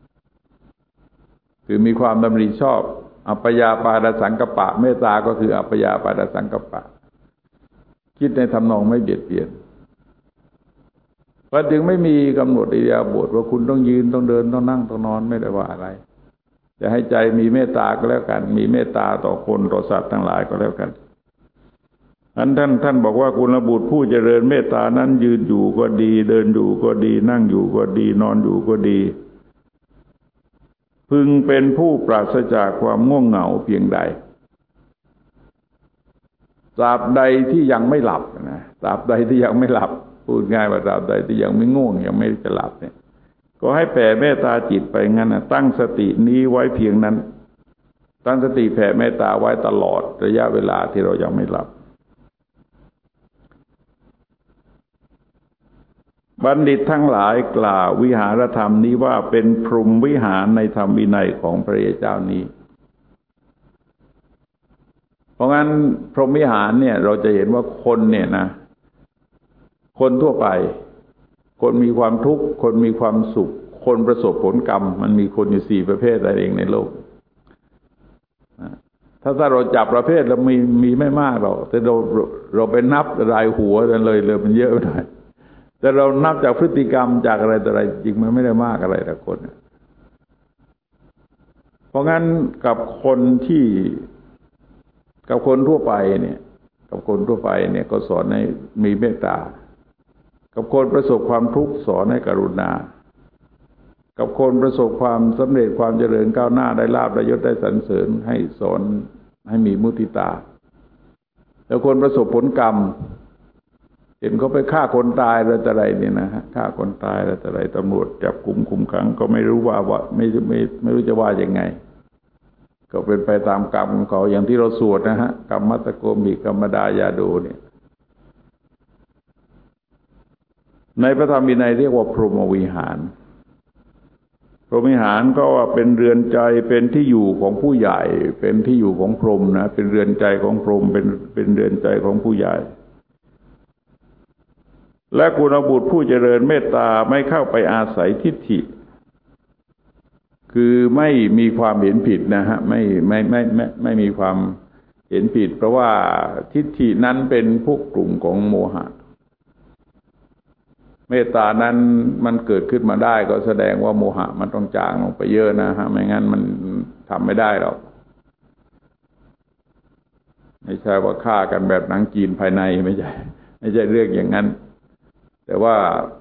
คือมีความดำริชอบอัปปยาปาดสังกัปปะเมตตาก็คืออัปปยาปาดสังกัปปะคิดในทำนองไม่เบียดเบียนเพราะจึงไม่มีกำหนดอิริยาบถว่าคุณต้องยืนต้องเดินต้องนั่งต้องนอนไม่ได้ว่าอะไรจะให้ใจมีเมตตาก็แล้วกันมีเมตตาต่อคนต่อสัตว์ทั้งหลายก็แล้วกันอันท่านท่านบอกว่ากุลบุตรผู้เจริญเมตตานั้นยืนอยู่ก็ดีเดินอยู่ก็ดีนั่งอยู่ก็ดีนอนอยู่ก็ดีพึงเป็นผู้ปราศจากความง่วงเหงาเพียงใดตราบใดที่ยังไม่หลับนะตราบใดที่ยังไม่หลับพูดง่ายว่าตราบใดที่ยังไม่ง่วงยังไม่จะหลับเนี่ยก็ให้แผ่เมตตาจิตไปงั้นนะตั้งสตินี้ไว้เพียงนั้นตั้งสติแผ่เมตตาไว้ตลอดระยะเวลาที่เรายังไม่หลับบัณฑิตทั้งหลายกล่าววิหารธรรมนี้ว่าเป็นพรหมวิหารในธรรมวินัยของพระเจ้านี้เพราะงั้นพรหมวิหารเนี่ยเราจะเห็นว่าคนเนี่ยนะคนทั่วไปคนมีความทุกข์คนมีความสุขคนประสบผลกรรมมันมีคนอยู่สี่ประเภทอะไรเองในโลกถ้าถ้าเราจับประเภทเรามีมีไม่มากหรอกแต่เราเราไปนับรายหัวกันเลยเลยมันเยอะไปหน่อยแต่เรานับจากพฤติกรรมจากอะไรต่ออะไรจริงมันไม่ได้มากอะไรแต่คนเพราะงั้นกับคนที่กับคนทั่วไปเนี่ยกับคนทั่วไปเนี่ยก็สอนให้มีเมตตากับคนประสบความทุกข์สอนให้กรุณากับคนประสบความสำเร็จความเจริญก้าวหน้าได้ลาภได้ยศได้สรรเสริญให้สอนให้มีมุทิตาแล้วคนประสบผลกรรมเห็นเขาไปฆ่าคนตายอะไรต่ออะไรเนี่ยนะฮะฆ่าคนตายอะไรต่ออะไรตำรวจจับกุมคุมขังก็ไม่รู้ว่าว่าไม่ไม่ไม่รู้จะว่ายังไงก็เป็นไปตามกรรมของเขาอย่างที่เราสวดนะฮะกรรมมัตตโกมิกรรมดายาโดเนี่ยในพระธรรมวินัยเรียกว่าพรหมวิหารพรหมวิหารก็ว่าเป็นเรือนใจเป็นที่อยู่ของผู้ใหญ่เป็นที่อยู่ของพรหมนะเป็นเรือนใจของพรหมเป็นเป็นเรือนใจของผู้ใหญ่และกุณบุตรผู้เจริญเมตตาไม่เข้าไปอาศัยทิฏฐิคือไม่มีความเห็นผิดนะฮะไม่ไม่ไม่ไม่ไม่มีความเห็นผิดเพราะว่าทิฏฐินั้นเป็นพวกกลุ่มของโมหะเมตตานั้นมันเกิดขึ้นมาได้ก็แสดงว่าโมหะมันต้องจางลงไปเยอะนะฮะไม่งั้นมันทำไม่ได้หรอกไม่ใช่ว่าฆ่ากันแบบหนังจีนภายในไม่ใช่ไม่ใช่เรื่องอย่างนั้นแต่ว่า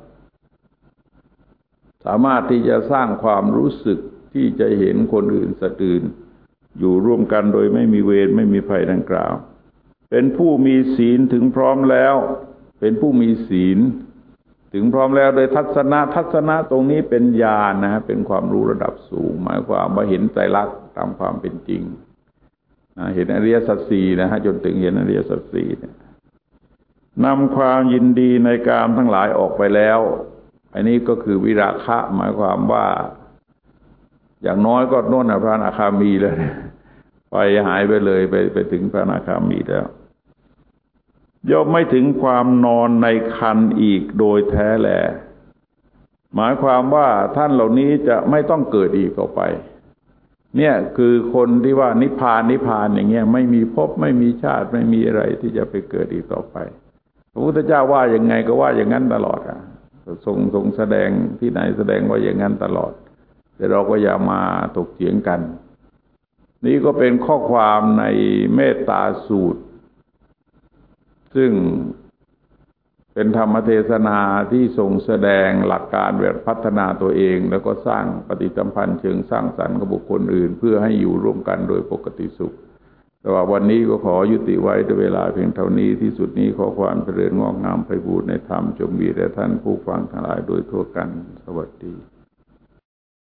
สามารถที่จะสร้างความรู้สึกที่จะเห็นคนอื่นสัตว์อื่นอยู่ร่วมกันโดยไม่มีเวรไม่มีภัยดังกล่าวเป็นผู้มีศีลถึงพร้อมแล้วเป็นผู้มีศีลถึงพร้อมแล้วโดยทัศนะทัศนะตรงนี้เป็นญาณนะฮะเป็นความรู้ระดับสูงหมายความว่าเห็นไตรลักษณ์ตามความเป็นจริงเห็นอริยสัจสี่นะฮะจนถึงเห็นอริยสัจสี่เนี่ยนำความยินดีในกามทั้งหลายออกไปแล้วอันนี้ก็คือวิราคะหมายความว่าอย่างน้อยก็โน่นพระอนาคามีเลยไปหายไปเลยไปไปถึงพระอนาคามีแล้วย่อมไม่ถึงความนอนในคันอีกโดยแท้แลหมายความว่าท่านเหล่านี้จะไม่ต้องเกิดอีกต่อไปเนี่ยคือคนที่ว่านิพพานนิพพานอย่างเงี้ยไม่มีภพไม่มีชาติไม่มีอะไรที่จะไปเกิดอีกต่อไปพระพุทธเจ้าว่าอย่างไงก็ว่าอย่างนั้นตลอดอ่ะทรงทรงแสดงที่ไหนแสดงว่าอย่างนั้นตลอดแต่เราก็อย่ามาถกเถียงกันนี่ก็เป็นข้อความในเมตตาสูตรซึ่งเป็นธรรมเทศนาที่ทรงแสดงหลักการแบบพัฒนาตัวเองแล้วก็สร้างปฏิสัมพันธ์เชิงสร้างสรรค์กับบุคคลอื่นเพื่อให้อยู่ร่วมกันโดยปกติสุขแต่ว่าวันนี้ก็ขอยุติไว้ด้วยเวลาเพียงเท่านี้ที่สุดนี้ขอความเจริญงอกงามไพบูลย์ในธรรมจงมีแด่ท่านผู้ฟังทั้งหลายโดยทั่วกันสวัสดี